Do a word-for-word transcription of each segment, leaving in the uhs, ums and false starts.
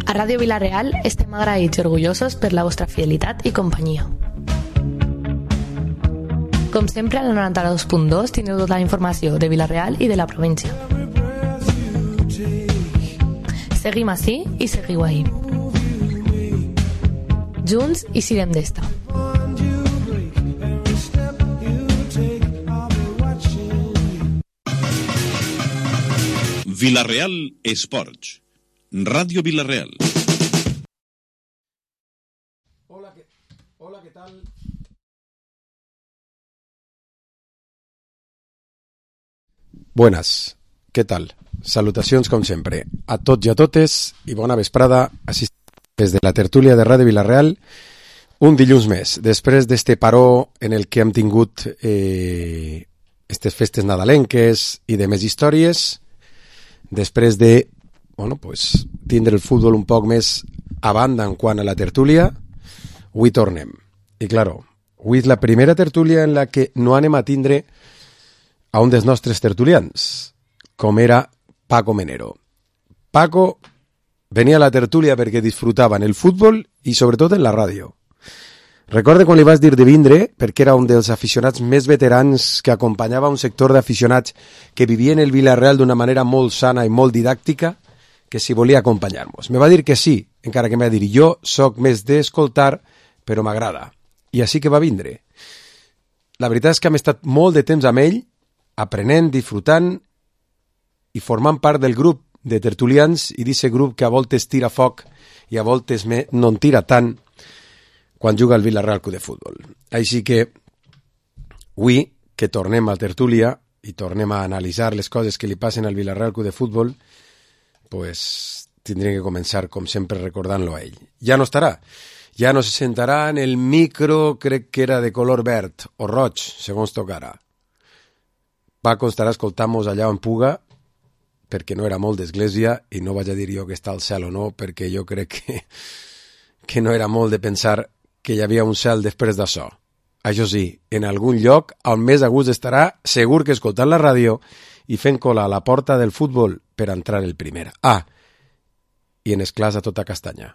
A Ràdio Vila-real estem agraïts i orgullosos per la vostra fidelitat i companyia. Com sempre, al noranta-dos punt dos teniu tota la informació de Vila-real i de la província. Seguim ací i seguiu ahí. Junts i sirem d'esta. Vila-real Esports. Ràdio Vila-real. Hola, ¿qué, hola, ¿qué tal? Buenas, ¿qué tal? Salutacions com sempre a tots i a totes i bona vesprada des de la tertúlia de Ràdio Vila-real un dilluns més, després d'este paró en el que hem tingut eh, estes festes nadalenques i de més històries, després de bueno, pues, tindre el futbol un poc més a banda en quant a la tertúlia, avui tornem. I claro, avui és la primera tertúlia en la que no anem a tindre a un dels nostres tertulians, com era Paco Menero. Paco venia a la tertúlia perquè disfrutava en el futbol i sobretot en la ràdio. Recorda quan li vas dir de vindre, perquè era un dels aficionats més veterans que acompanyava un sector d'aficionats que vivien el Vila-real d'una manera molt sana i molt didàctica, que si volia acompanyar-nos. Me va dir que sí, encara que m'ha dit jo soc més d'escoltar, però m'agrada. I així que va vindre. La veritat és que hem estat molt de temps amb ell, aprenent, disfrutant i formant part del grup de tertulians i d'aquest grup que a voltes tira foc i a voltes no en tira tant quan juga al Vila-real Club de Futbol. Així que avui que tornem a tertúlia i tornem a analitzar les coses que li passen al Vila-real Club de Futbol, pues tindrem que començar com sempre recordant-lo a ell. Ja no estarà, ja no se sentarà en el micro, crec que era de color verd o roig, segons tocarà. Paco estarà escoltant-nos allà en Puga, perquè no era molt d'església, i no vaig a dir jo que està al cel o no, perquè jo crec que, que no era molt de pensar que hi havia un cel després d'això. Això sí, en algun lloc on més a gust estarà, segur que escoltant la ràdio i fent cola a la porta del futbol per entrar el primer. Ah, i en esclats a tota castanya.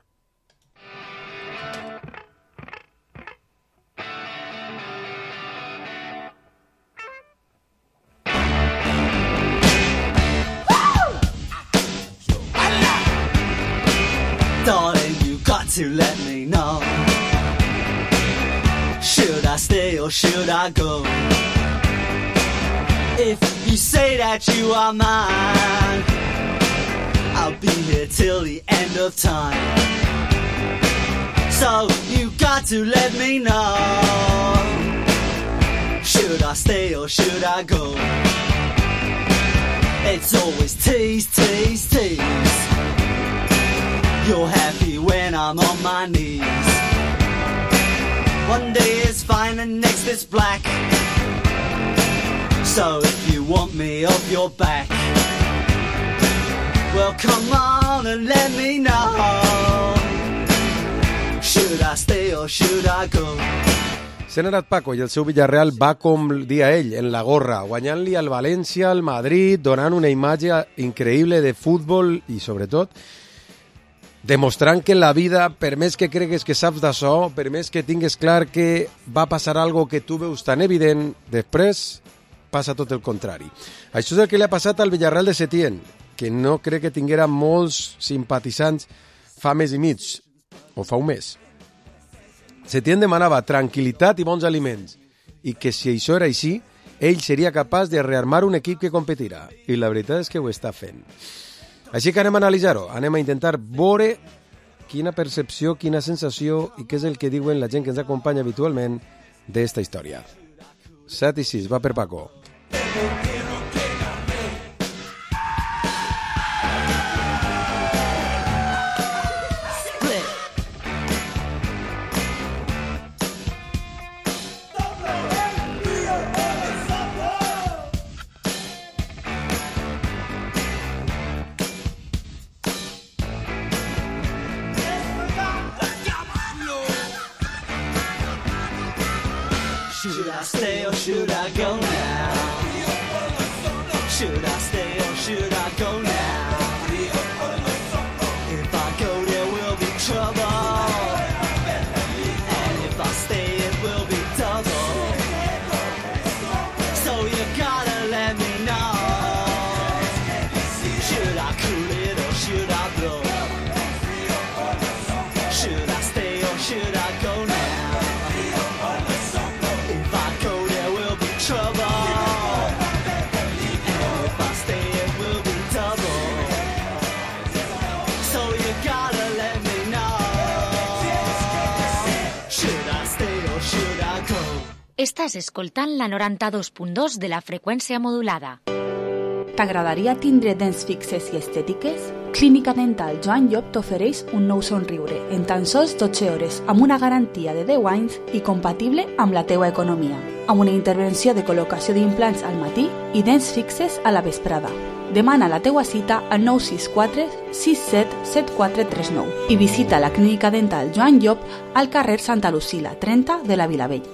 Darling, you got to let me know. Should I stay or should I go? If you say that you are mine, I'll be here till the end of time. So you got to let me know. Should I stay or should I go? It's always tease, tease, tease. You're happy when I'm on my knees. One day is fine and next is black. So if you want me off your back, well come on and let me know. Should I stay or should I go? Se n'ha anat Paco i el seu Villarreal va com dia ell, en la gorra, guanyant-li al València, al Madrid, donant una imatge increïble de futbol i sobretot demostrant que en la vida, per més que cregues que saps d'això, per més que tingues clar que va passar algo que tu veus tan evident, després passa tot el contrari. Això és el que li ha passat al Villarreal de Setién, que no crec que tinguera molts simpatitzants fa mes i mig, o fa un mes. Setién demanava tranquil·litat i bons aliments, i que si això era així, ell seria capaç de rearmar un equip que competirà. I la veritat és que ho està fent. Així que anem a analitzar-ho, anem a intentar veure quina percepció, quina sensació i què és el que diuen la gent que ens acompanya habitualment d'esta història. set i sis, va per Paco. Should I stay or should I go now? Should I stay or should I go now? If I go there, Estàs escoltant la noranta-dos punt dos de la freqüència modulada. T'agradaria tindre dents fixes i estètiques? Clínica Dental Joan Llop t'ofereix un nou somriure en tan sols dotze hores amb una garantia de deu anys i compatible amb la teua economia, amb una intervenció de col·locació d'implants al matí i dents fixes a la vesprada. Demana la teua cita al nou sis quatre sis set set quatre tres nou i visita la Clínica Dental Joan Llop al carrer Santa Lucila, trenta de la Vilavella.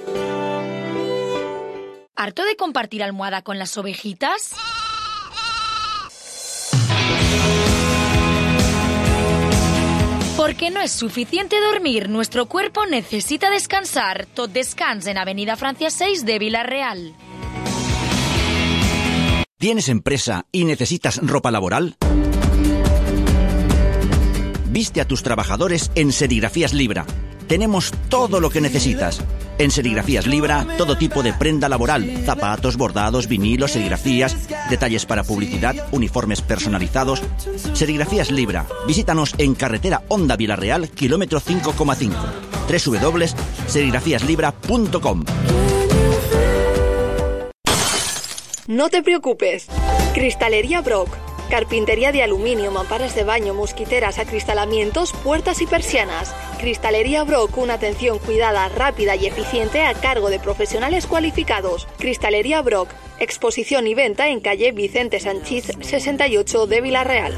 ¿Harto de compartir almohada con las ovejitas? Porque no es suficiente dormir, nuestro cuerpo necesita descansar. Tot descans en Avenida Francia seis de Villarreal. ¿Tienes empresa y necesitas ropa laboral? Viste a tus trabajadores en Serigrafías Libra. Tenemos todo lo que necesitas. En Serigrafías Libra, todo tipo de prenda laboral, zapatos, bordados, vinilos, serigrafías, detalles para publicidad, uniformes personalizados. Serigrafías Libra. Visítanos en carretera Honda Villarreal, kilómetro cinco coma cinco. doble u doble u doble u punto serigrafías libra punto com. No te preocupes. Cristalería Brock. Carpintería de aluminio, mamparas de baño, mosquiteras, acristalamientos, puertas y persianas. Cristalería Brock, una atención cuidada, rápida y eficiente a cargo de profesionales cualificados. Cristalería Brock, exposición y venta en calle Vicente Sanchís sesenta y ocho de Villarreal.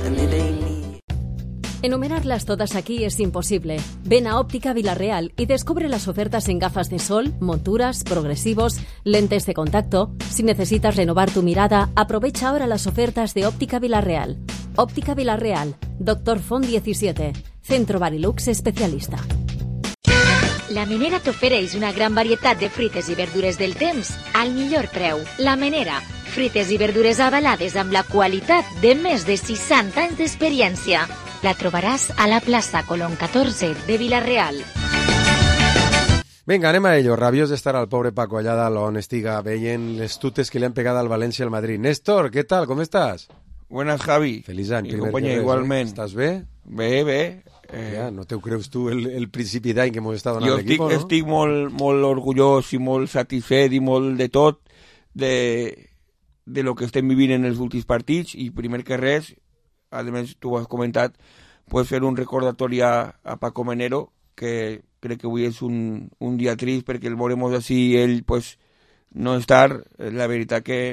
Enumerarlas todas aquí es imposible. Ven a Óptica Villarreal y descubre las ofertas en gafas de sol, monturas, progresivos, lentes de contacto. Si necesitas renovar tu mirada, aprovecha ahora las ofertas de Óptica Villarreal. Óptica Villarreal, Doctor Font diecisiete, Centro Barilux especialista. La Menera t'ofereix una gran varietat de fruites i verdures del temps al millor preu. La Menera, fruites i verdures avalades amb la qualitat de més de seixanta anys d'experiència. La trobaràs a la plaça Colón catorze de Villarreal. Venga, anem a ello. Rabiós d'estar al pobre Paco allà dalt on estiga veient les tutes que li han pegat al València al Madrid. Néstor, ¿qué tal? ¿Cómo estás? Buenas, Javi. Feliç any. I companyia, igualment. Estàs bé? Bé, bé. Eh... Ja, no te ho creus tu el, el principi d'any que hemos estat donant l'equip, no? Jo estic molt, molt orgullós i molt satisfet i molt de tot de, de lo que estem vivint en els últims partits i primer que res, a més tu ho has comentat, pues fer un recordatori a, a Paco Menero, que crec que avui és un, un dia trist perquè el veurem així ell pues, no estar, la veritat que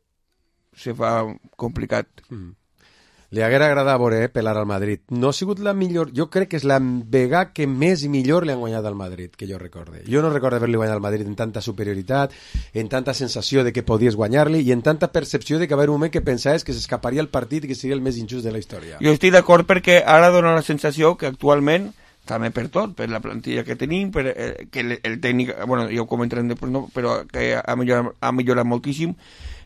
se fa complicat. Mm. Li haguera agradat veure eh, pelar al Madrid. No ha sigut la millor... Jo crec que és la vegada que més i millor li han guanyat al Madrid, que jo recorde. Jo no recordo haver-li guanyat al Madrid en tanta superioritat, en tanta sensació de que podies guanyar-li i en tanta percepció de que va haver un moment que pensaves que s'escaparia el partit i que seria el més injust de la història. Jo estic d'acord perquè ara dona la sensació que actualment, també per tot, per la plantilla que tenim, per, eh, que el, el tècnic, bueno, ja ho comentarem després, no, però que ha millorat, ha millorat moltíssim.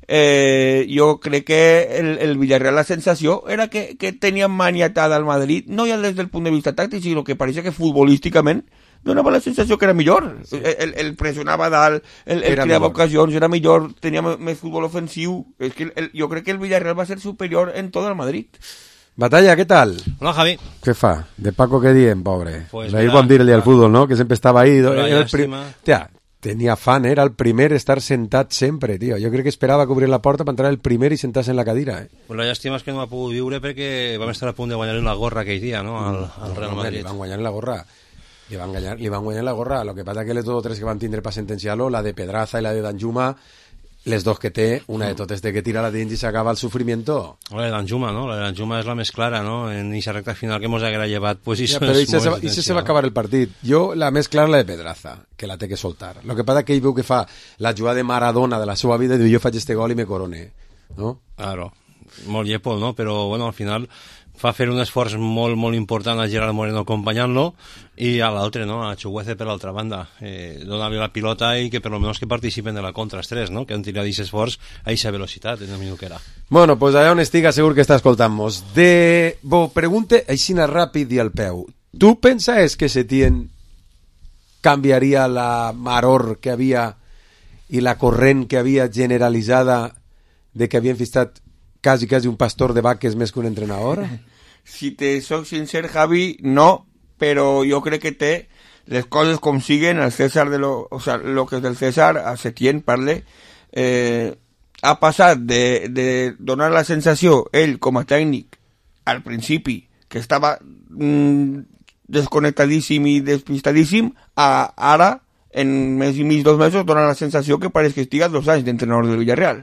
Eh, jo crec que el, el Villarreal la sensació era que, que tenia maniatada al Madrid, no ja des del punt de vista tàctic, sinó que pareixia que futbolísticament donava la sensació que era millor. Sí. El, el pressionava dalt, el, el creava millor. Ocasions, era millor, tenia més futbol ofensiu. És que el, jo crec que el Villarreal va ser superior en tot el Madrid. Batalla, ¿qué tal? Hola, Javi. ¿Qué fa? De Paco que diem, pobre. Pues ahí bon dir-li al fútbol, ¿no? Que sempre estava ahí. Era el prim... Tia, tenia fan, era el primer estar sentat sempre, tio. Jo crec que esperava que obrir la porta per entrar el primer i sentar-se en la cadira, eh? Pues la llàstima és que no ha pogut viure perquè vam estar a punt de guanyar-li la gorra aquell dia, no?, al, al Real Madrid. Li van guanyar la gorra. Li van guanyar, li van guanyar la gorra. Lo que pasa que les dos o tres que van tindre per sentenciar-lo, la de Pedraza i la de Danjuma, les dos que té, una de totes de que tira la dins i s'acaba el sufrimiento. La de Danjuma, no? La de Danjuma és la més clara, no? En aquesta recta final que ens haguera llevat, pues això ja, però és molt se, i se va acabar el partit. Jo, la més clara la de Pedraza, que la té que soltar. Lo que passa que ell veu que fa la jugada de Maradona de la seva vida i diu, jo faig este gol i me corone, no? Claro, molt llepol, no? Però, bueno, al final fa fer un esforç molt, molt important a Gerard Moreno acompanyant-lo i a l'altre, no?, a Chuguece per l'altra banda, eh, donar-li la pilota i que per lo menos que participen de la contra els tres, no?, que han tirat aquest esforç a aquesta velocitat en el minut que era. Bueno, pues allà on estiga segur que està escoltant-nos. De... Bo, pregunte així ràpid i al peu. Tu pensaves que Setién canviaria la maror que havia i la corrent que havia generalitzada de que havien fistat quasi, quasi un pastor de vaques més que un entrenador? Si te soc sincer, Javi, no, però jo crec que té les coses com siguen, el César de lo, o sea, lo que és del César, a Setién, parle, eh, ha passat de, de donar la sensació, ell com a tècnic, al principi, que estava mm, desconnectadíssim i despistadíssim, a ara, en més i mig, dos mesos, dona la sensació que pareix que estiga dos anys d'entrenador del Villarreal.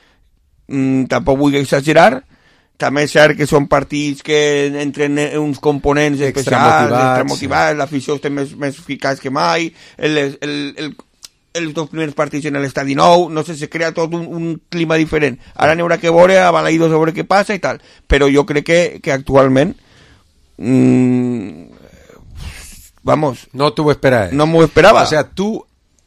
Mm, tampoc vull exagerar, també és cert que són partits que entren uns components especials, extramotivats, l'afició està més, més eficaç que mai, el, el, el, els dos primers partits en l'estadi nou, no sé, se crea tot un, un clima diferent. Ara n'hi haurà que veure, a Balaïdos a veure què passa i tal, però jo crec que, que actualment mmm, vamos, no t'ho esperava. No m'ho esperava. O sea, tu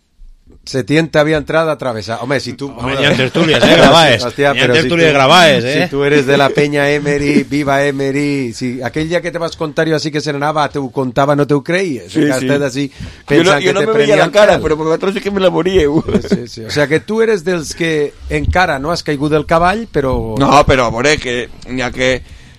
Setién t'havia entrat a travessar. Home, si tu... Home, hi ha tertúlies, eh, Gravaes. Hòstia, hi ha però tertúlies si tu, Gravaes, eh. Si tu eres de la penya Emery, viva Emery... Si aquell dia que te vas contar jo així que se n'anava, te ho contava, no te ho creies. Sí, sí. Así, jo no, jo no me veia la cara, però vosaltres sí que me la veuríeu. Sí, sí. O sea, que tu eres dels que encara no has caigut del cavall, però... No, però a veure, que n'hi ha que...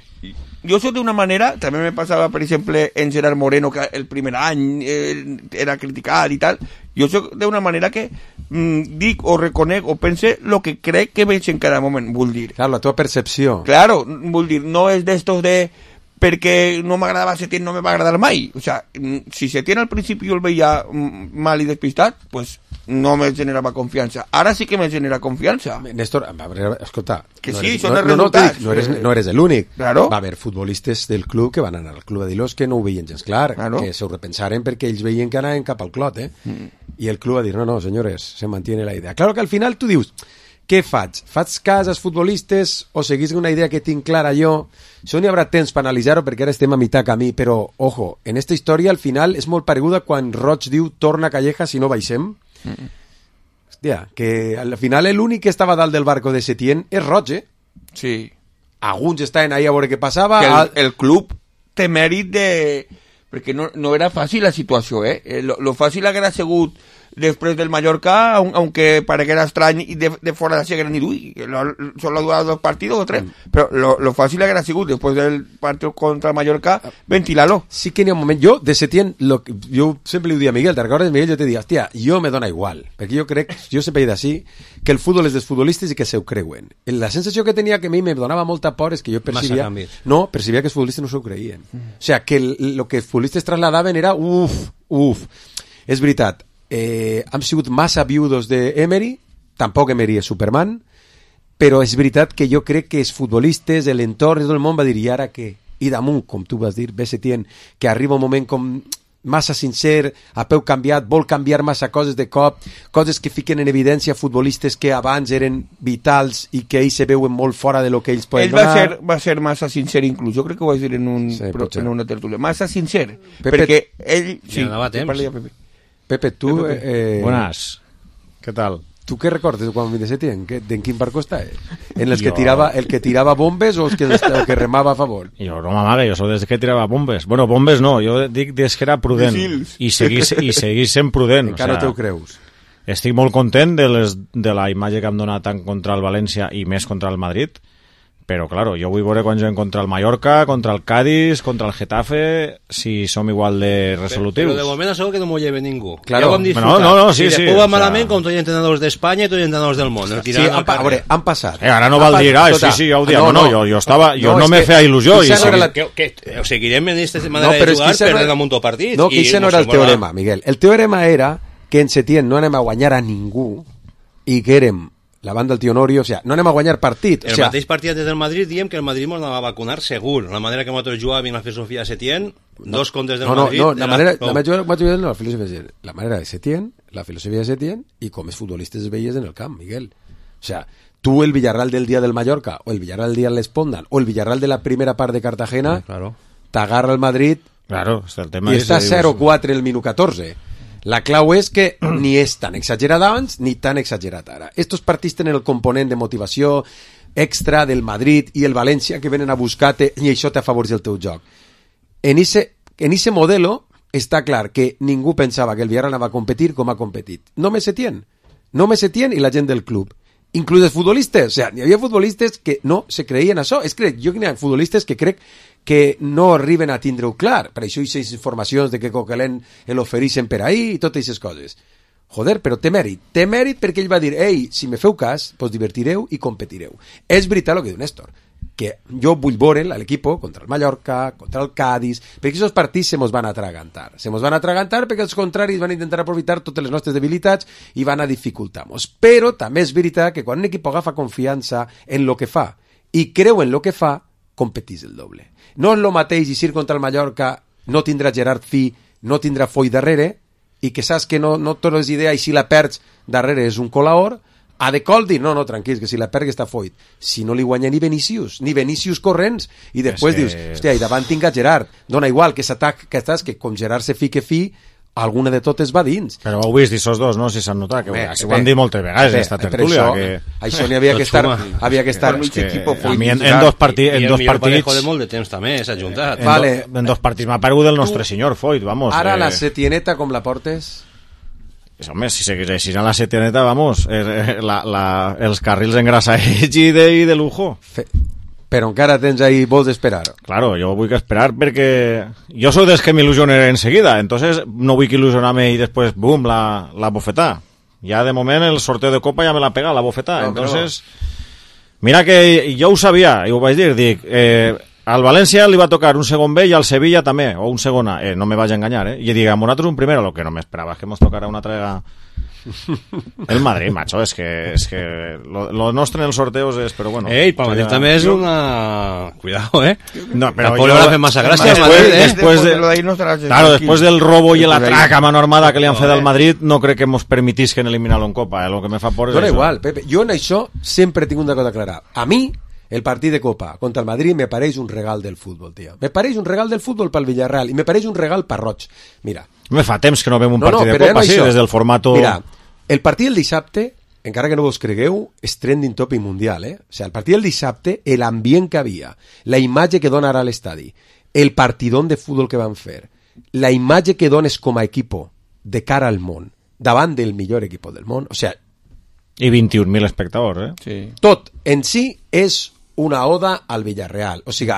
Jo soc d'una manera, també me passava, per exemple, en Gerard Moreno, que el primer any eh, era criticat i tal, jo soc d'una manera que mm, dic o reconec o pense el que crec que veig en cada moment, vull dir. Claro, la teva percepció. Claro, vull dir, no és d'estos de... perquè no m'agradava Setién, no me va agradar mai. O sea, si Setién al principi jo el veia mal i despistat, pues no me generava confiança. Ara sí que me genera confiança. Néstor, a veure, escolta... Que no sí, eres, són no, els no, resultats. No, no, eres, no eres l'únic. Claro. Va haver futbolistes del club que van anar al club a dir-los que no ho veien gens clar, claro. Que s'ho repensaren perquè ells veien que anaven cap al clot, eh? Mm. I el club va dir, no, no, senyores, se mantiene la idea. Claro que al final tu dius, què faig? Faig cas als futbolistes o seguís una idea que tinc clara jo? Això n'hi haurà temps per analitzar-ho perquè ara estem a mitjà camí, però, ojo, en esta història al final és molt pareguda quan Roig diu torna Calleja si no baixem. Mm. Hòstia, que al final l'únic que estava dalt del barco de Setién és Roig, eh? Sí. Alguns estaven ahí a veure què passava. Que el, el club té mèrit de... perquè no, no era fàcil la situació, eh? Lo, lo fàcil haguera sigut després del Mallorca, aunque pareguera estrany i de, de fora de ser ni ui, solo ha durado dos partidos o tres, mm. però lo, lo fàcil haguera sigut després del partit contra el Mallorca, ventilar-lo. Sí que n'hi ha un moment, jo de Setién, lo, jo sempre li ho dic a Miguel, te recordes Miguel, jo te dic, hòstia, jo me dona igual, perquè jo crec, jo sempre he dit així, que el futbol és dels futbolistes i que se ho creuen. La sensació que tenia que a mi me donava molta por és que jo percibia, no, percibia que els futbolistes no s'ho creien. Mm. O sea, que el, lo que els futbolistes trasladaven era, uf, uf, és veritat, Eh, han sigut massa viudos d'Emery, tampoc Emery és Superman, però és veritat que jo crec que els futbolistes, l'entorn i tot el món va dir, i ara què? I damunt, com tu vas dir, ve Setién, que arriba un moment com massa sincer, a peu canviat, vol canviar massa coses de cop, coses que fiquen en evidència futbolistes que abans eren vitals i que ells se veuen molt fora de lo que ells poden ell va donar. Ser, va ser massa sincer inclús, jo crec que ho vaig dir en, un, sí, pro, en una tertúlia, massa sincer, Pepe, perquè ell... Sí, anava a temps. Pepe. Pepe, tú... Pepe, Pepe. Eh, Buenas. ¿Qué tal? ¿Tú qué recordes cuando me Setién? ¿En quin barco está? Eh? ¿En el que tiraba el que tiraba bombes o el que, el que remaba a favor? Jo no m'amague, jo soc des que tirava bombes. Bueno, bombes no, jo dic des que era prudent. I seguís, i seguís sent prudent. Encara o sea, no t'ho creus. Estic molt content de, les, de la imatge que hem donat tant contra el València i més contra el Madrid, però, claro, jo vull veure quan juguem contra el Mallorca, contra el Cádiz, contra el Getafe, si som igual de resolutius. Però de moment segur que no m'ho lleve ningú. Claro. Ja ho hem disfrutat. No, no, no, sí, I sí. després va O sea... malament com tots els entrenadors d'Espanya i tots els entrenadors del món. Sí, han, a veure, han passat. Eh, ara no val dir, ah, sí, sí, ja ho diem. No, no, jo, jo, estava, jo no, no me feia il·lusió. I no la... que, que, o seguirem en aquesta manera no, de jugar es que perdent no, damunt el partit. No, que això no era el teorema, Miguel. El teorema era que en Setién no anem a guanyar a ningú i que érem la banda del tio Norio, o sea, no anem a guanyar partit. El o sea, mateix partit des del Madrid diem que el Madrid ens anava a vacunar segur. La manera que nosaltres jugàvem la filosofia de Setién, no, dos contes del no, no, Madrid... No, la, era... manera, la, manera, no, la, filosofia, la manera de Setién, la filosofia de Setién i com els futbolistes veies en el camp, Miguel. O sea, tú el Villarreal del día del Mallorca o el Villarreal del día del Espondan o el Villarreal de la primera part de Cartagena, sí, claro. T'agarra el Madrid claro, el tema i està zero quatre el minut catorze. La clau és que ni és tan exagerat abans ni tan exagerat ara. Estos partits tenen el component de motivació extra del Madrid i el València que venen a buscar-te i això t'afavoreix el teu joc. En ese, en ese modelo està clar que ningú pensava que el Villarreal anava a competir com ha competit. No me Setién. No me Setién i la gent del club. inclús els futbolistes. O sigui, hi havia futbolistes que no se creien això. És que jo hi ha futbolistes que crec que no arriben a tindre-ho clar. Per això hi ha informacions de que Coquelin l'ofereixen per ahí i totes aquestes coses. Joder, però té mèrit. Té mèrit perquè ell va dir, ei, si me feu cas, pues divertireu i competireu. És veritat el que diu Néstor, que jo vull veure l'equip contra el Mallorca, contra el Cádiz, perquè aquests partits se mos van atragantar. Se mos van atragantar perquè els contraris van intentar aprofitar totes les nostres debilitats i van a dificultar-nos. Però també és veritat que quan un equip agafa confiança en lo que fa i creu en lo que fa, competís el doble. No és el mateix eixir contra el Mallorca, no tindrà Gerard Fi, no tindrà Foy darrere, i que saps que no, no totes les idees, i si la perds darrere és un colaor, a de col dir, no, no, tranquils, que si la perds està Foyt. Si no li guanya ni Vinícius, ni Vinícius corrents, i després que... dius, hòstia, i davant tinc a Gerard, dona igual que s'atac, que estàs, que com Gerard se fique fi, alguna de totes va dins. Però ho heu vist, aquests dos, no? Si s'han notat, que bé, ho han dit moltes vegades, aquesta tertúlia. Això, que... això n'hi havia que estar... havia que estar... Que, que, que, a mi en, en dos, parti, en dos partits... de molt de temps també s'ha juntat. En, vale. do, en dos partits m'ha paregut el nostre senyor Foyt, vamos. Ara eh... la setieneta com la portes? Home, si segueixin a la setieneta, vamos, eh, la, la, els carrils engrassaets i de, i de lujo. Fe... Però encara tens ahí, vols esperar. Claro, jo vull que esperar perquè jo soc dels que m'il·lusioneré enseguida, entonces no vull que il·lusionar-me i després, bum, la, la bofetà. Ja de moment el sorteo de Copa ja me la pega, la bofetà. No, entonces, no. Mira que jo ho sabia, i ho vaig dir, dic, eh, al València li va tocar un segon B i al Sevilla també, o un segon A, eh, no me vaig a enganyar, eh? I dic, a nosaltres un primer, lo que no m'esperava és que mos tocara una trega... El Madrid, macho, és que, és que lo, lo nostre en els sorteos és, però bueno... Ei, pel Madrid també és una... Cuidado, eh? No, però tampoc jo... l'ha fet massa gràcia después, Madrid, eh? Después de, claro, después del robo i l'atrac a mano armada que li han fet al Madrid, no crec que mos permitisquen eliminar-lo en Copa, eh? Lo que me fa por és Dona això. igual, Pepe, jo en això sempre tinc una cosa clara. A mi, el partit de Copa contra el Madrid me pareix un regal del futbol, tio. Me pareix un regal del futbol pel Villarreal i me pareix un regal per Roig. Mira. Me fa temps que no veiem un no, partit no, de Copa, sí, això. Des del formato... Mira, el partit del dissabte, encara que no vos cregueu, és trending topic mundial, eh? O sigui, el partit del dissabte, l'ambient que havia, la imatge que dona ara a l'estadi, el partidón de futbol que van fer, la imatge que dones com a equipo de cara al món, davant del millor equip del món, o sigui... I vint-i-un mil espectadors, eh? Sí. Tot en si és una oda al Villarreal. O sigui,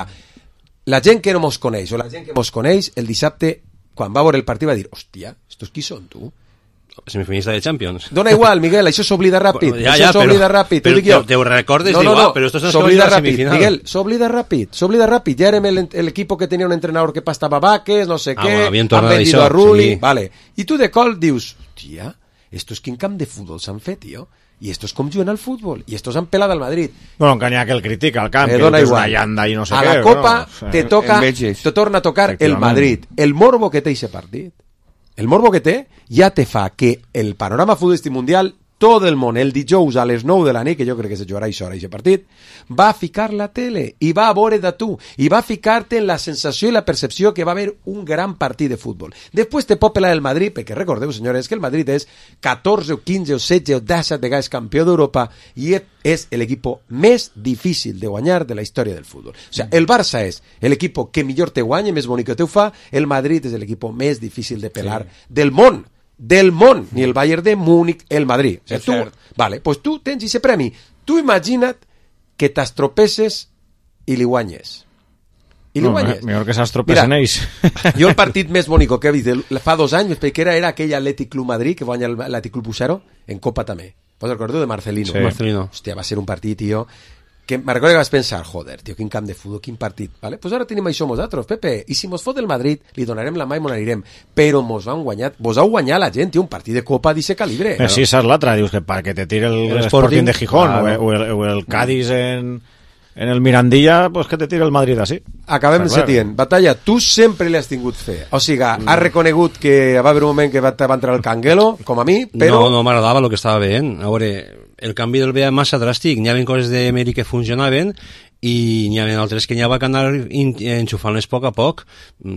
la gent que no mos coneix, o la gent que mos coneix, el dissabte, quan va veure el partit, va dir, hòstia, estos qui són, tu? Semifinalista de Champions. Dona igual, Miguel, això s'oblida ràpid. Bueno, ja, això ja, s'oblida però, ràpid. Però, dic jo. te ho recordes no, no, d'igual, no, però estos són s'oblida la ràpid. semifinal. Miguel, s'oblida ràpid, s'oblida ràpid. Ja érem l'equip que tenia un entrenador que pastava vaques, no sé ah, què, bueno, han vendido això, a Rulli, sí. Vale. I tu de col dius, tia, estos quin camp de futbol s'han fet, tio? I estos com juguen al futbol, i estos han pelat al Madrid. Bueno, que n'hi ha que el critica al camp, eh, que és una llanda i no sé a què. A la Copa no? te toca, te torna a tocar el Madrid. El morbo que té ese partit, el morbo que té, ja te fa que el panorama futbolístic mundial, tot el món, el dijous a les nou de la nit, que jo crec que se jugarà això ara, aquest partit, va a ficar la tele i va a veure de tu i va a ficar-te en la sensació i la percepció que va haver un gran partit de futbol. Després te pot pelar el Madrid, perquè recordeu, senyores, que el Madrid és catorze o quinze o setze o disset vegades campió d'Europa i és l'equip més difícil de guanyar de la història del futbol. O sigui, el Barça és l'equip que millor te guanya, més bonic que te ho fa, el Madrid és l'equip més difícil de pelar sí. del món. Del món, ni el Bayern de Múnich, el Madrid. O sigui, tu, vale, pues tu tens aquest premi. Tu imagina't que t'estropeces i li guanyes. I li no, guanyes. Millor que s'estropesen ells. Jo el partit més bonic que he vist fa dos anys, perquè era, era aquell Atlètic Club Madrid que guanya l'Atlètic Club Bucero en Copa també. Vos recordeu de Marcelino? Sí. Marcelino. Hòstia, va ser un partit, tio, que me recordo que vas pensar, joder, tio, quin camp de futbol, quin partit, vale? Pues ara tenim això nosaltres, Pepe, i si mos fot el Madrid, li donarem la mà i mos n'anirem, però mos han guanyat, vos heu guanyat la gent, tio, un partit de Copa d'eixe calibre. Eh, sí, esa és l'altra, dius que perquè te tire el, el Sporting de Gijón, ah, no. o, el, o el Cádiz en, en el Mirandilla, pues que te tire el Madrid així. Acabem de setient. Batalla, tu sempre li has tingut fe. O sigui, mm. has reconegut que va haver un moment que va, va entrar el Canguelo, com a mi, però... No, no m'agradava el que estava veient. A veure, el canvi del veia massa dràstic. N'hi havia coses d'Emery que funcionaven i n'hi havia altres que n'hi havia que anar enxufant-les a poc a poc.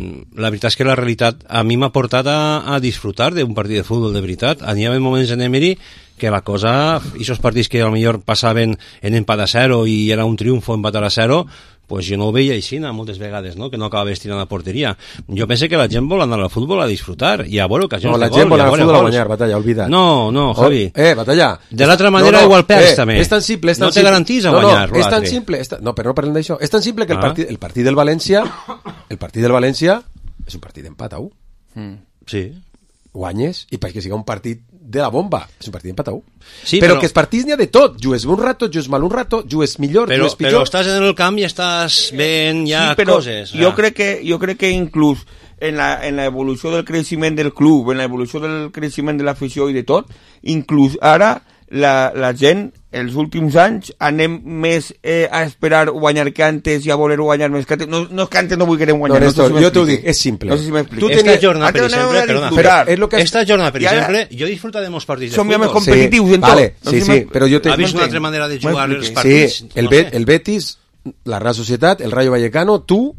La veritat és que la realitat a mi m'ha portat a, a disfrutar d'un partit de futbol de veritat. N'hi havia moments en Emery que la cosa, i aquests partits que potser passaven en empat a zero i era un triomfo empatar a zero, pues jo no ho veia així moltes vegades, no? Que no acaba estirant a la porteria. Jo penso que la gent vol anar al futbol a disfrutar i a veure ocasions no, de gol. No, la gent vol anar al futbol a gols. guanyar, Batalla, oblida't. No, no, Javi. Oh, eh, Batalla. De l'altra manera no, no, igual perds, eh, també. És tan simple, és tan no te simple. garantís a no, guanyar. No, és tan simple. És tan... No, però no parlem d'això. És tan simple que el, ah. partit, el partit del València el partit del València és un partit d'empat a u. Mm. Sí. Guanyes i perquè siga un partit de la bomba. És un partit d'empat a u. Sí, però, però que els partits n'hi ha de tot. Jugues un rato, jugues mal un rato, jugues millor, però, jugues pitjor. Però estàs en el camp i estàs veient ja sí, però coses. Jo crec que, jo crec que inclús en la, en la evolució del creixement del club, en la evolució del creixement de l'afició i de tot, inclús ara la, la gent, els últims anys, anem més eh, a esperar guanyar que antes i a voler guanyar més que antes. No, no és que antes no vulguem guanyar. No, Néstor, no sé si jo t'ho dic, és simple. No sé si m'explico. Esta tenies... jornada, per exemple, perdona, és lo que... esta jornada, per ara... exemple, jo disfruto de molts partits de Som futbol. ja més competitius sí, en tot. Vale, no sí, sé sí, però jo te... Ha vist una altra manera de jugar els partits? Sí, el, no Be sé. el Betis, la Real Societat, el Rayo Vallecano, tu...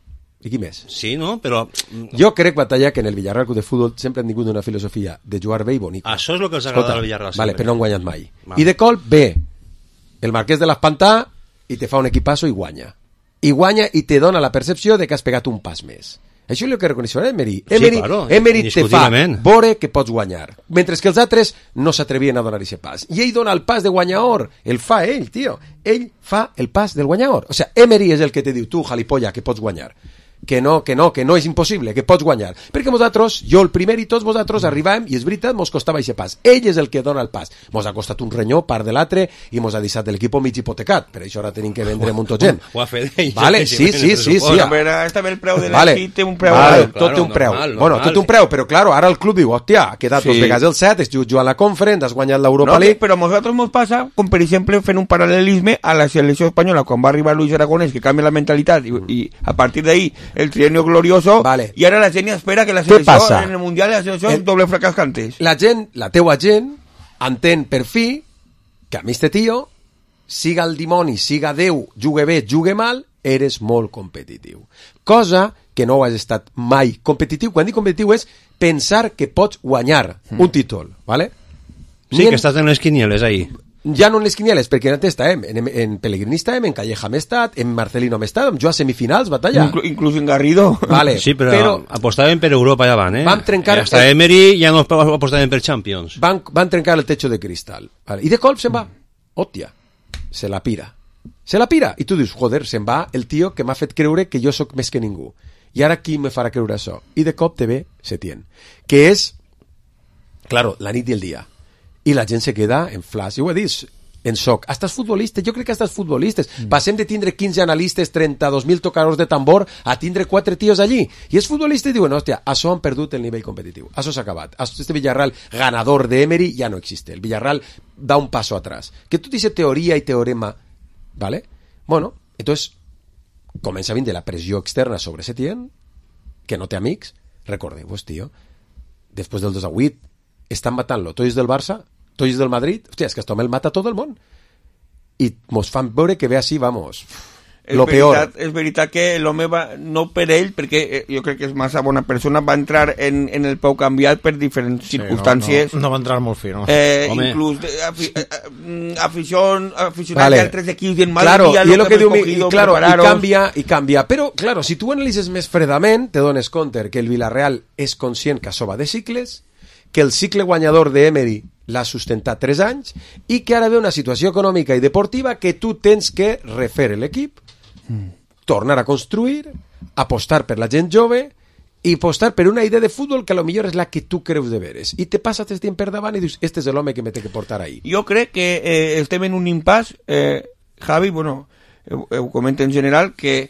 I qui més? Sí, no? Però... Jo crec, Batalla, que en el Villarreal Club de Futbol sempre han tingut una filosofia de jugar bé i bonic. Això és el que els agrada al Villarreal. Vale, però no han guanyat mai. Vale. I de colp, bé. El Marquès de l'Espantà i te fa un equipasso i guanya. I guanya i te dona la percepció de que has pegat un pas més. Això és el que reconeixerà Emery. Emery, sí, claro, Emery te fa veure que pots guanyar. Mentre que els altres no s'atrevien a donar aquest pas. I ell dona el pas de guanyador. El fa ell, tio. Ell fa el pas del guanyador. O sigui, Emery és el que te diu, tu, jalipolla, que pots guanyar. Que no, que no, que no és impossible, que pots guanyar. Perquè vosaltres, jo el primer i tots vosaltres arribàvem, i és veritat, mos costava aquest pas. Ell és el que dona el pas. Mos ha costat un renyó, part de l'altre, i mos ha deixat l'equip mig hipotecat. Per això ara tenim que vendre molta gent. Ho ha fet ell. Vale, sí, sí, sí, sí. També el preu de vale. l'equip té un preu. Vale, tot té un preu. Bueno, tot té un preu, però claro, ara el club diu, hòstia, ha quedat dos vegades el set, has jugat la Conference, has guanyat l'Europa League. Però a nosaltres mos passa, com per exemple, fent un paral·lelisme a la selecció espanyola, quan va arribar Luis Aragonès, que canvia la mentalitat, i, i a partir d'ahí, el trienio glorioso. Vale. I ara la gent espera que la selecció en el Mundial la selecció el... doble fracàs que antes. La gent, la teua gent, entén per fi que a mi este tio, siga el dimoni, siga Déu, jugue bé, jugue mal, eres molt competitiu. Cosa que no ho has estat mai competitiu. Quan dic competitiu és pensar que pots guanyar mm. un títol, ¿vale? Sí, Ni que en... estàs en les quinieles ahí. Ja no en les quinieles, perquè antes estàvem, en, en Pellegrini estàvem, en Calleja hem estat, en Marcelino hem estat, jo a semifinals, Batalla. Inclu inclús en Garrido. Vale, sí, però, però apostàvem per Europa ja van, eh? Vam trencar... I hasta Emery ja no apostàvem per Champions. Van, van trencar el techo de cristal. Vale. I de colp se'n va. Hòstia, se la pira. Se la pira. I tu dius, joder, se'n va el tio que m'ha fet creure que jo sóc més que ningú. I ara qui me farà creure això? I de cop te ve Setién. Que és, claro, la nit i el dia. I la gent se queda en flash. I ho he dit, en soc. Estàs futbolista? Jo crec que estàs futbolistes. Mm. Passem de tindre quinze analistes, trenta-dos mil tocadors de tambor, a tindre quatre tios allí. I els futbolistes diuen, hòstia, això han perdut el nivell competitiu. Això s'ha acabat. Este Villarreal ganador de Emery ja no existe. El Villarreal da un paso atrás. Que tu dices teoria i teorema, ¿vale? Bueno, entonces comença a vindre la pressió externa sobre Setién, que no té amics. Recordeu-vos, tio, després del dos a vuit, estan matant-lo. Tots del Barça, tots del Madrid. Hòstia, és que este home el mata tot el món. I mos fan veure que ve així, vamos, és lo veritat, peor. És veritat que l'home va, no per ell, perquè eh, jo crec que és massa bona persona, va entrar en, en el peu canviat per diferents sí, circumstàncies. No, no, no va entrar molt fi, no? Eh, inclús de, afi, eh, afición, aficionats vale. d'altres equips en Madrid. Claro, ya y es lo que, que diu, y, claro, y prepararos. cambia, y cambia. Pero, claro, si tu analitzes més fredament, te dones compte que el Villarreal és conscient que això va de cicles, que el cicle guanyador de Emery l'ha sustentat tres anys i que ara ve una situació econòmica i deportiva que tu tens que refer l'equip, mm. tornar a construir, apostar per la gent jove i apostar per una idea de futbol que a lo millor és la que tu creus de veres. I te passa aquest temps per davant i dius, este és l'home que me té que portar ahí. Jo crec que eh, estem en un impàs, eh, Javi, bueno, ho, ho comento en general, que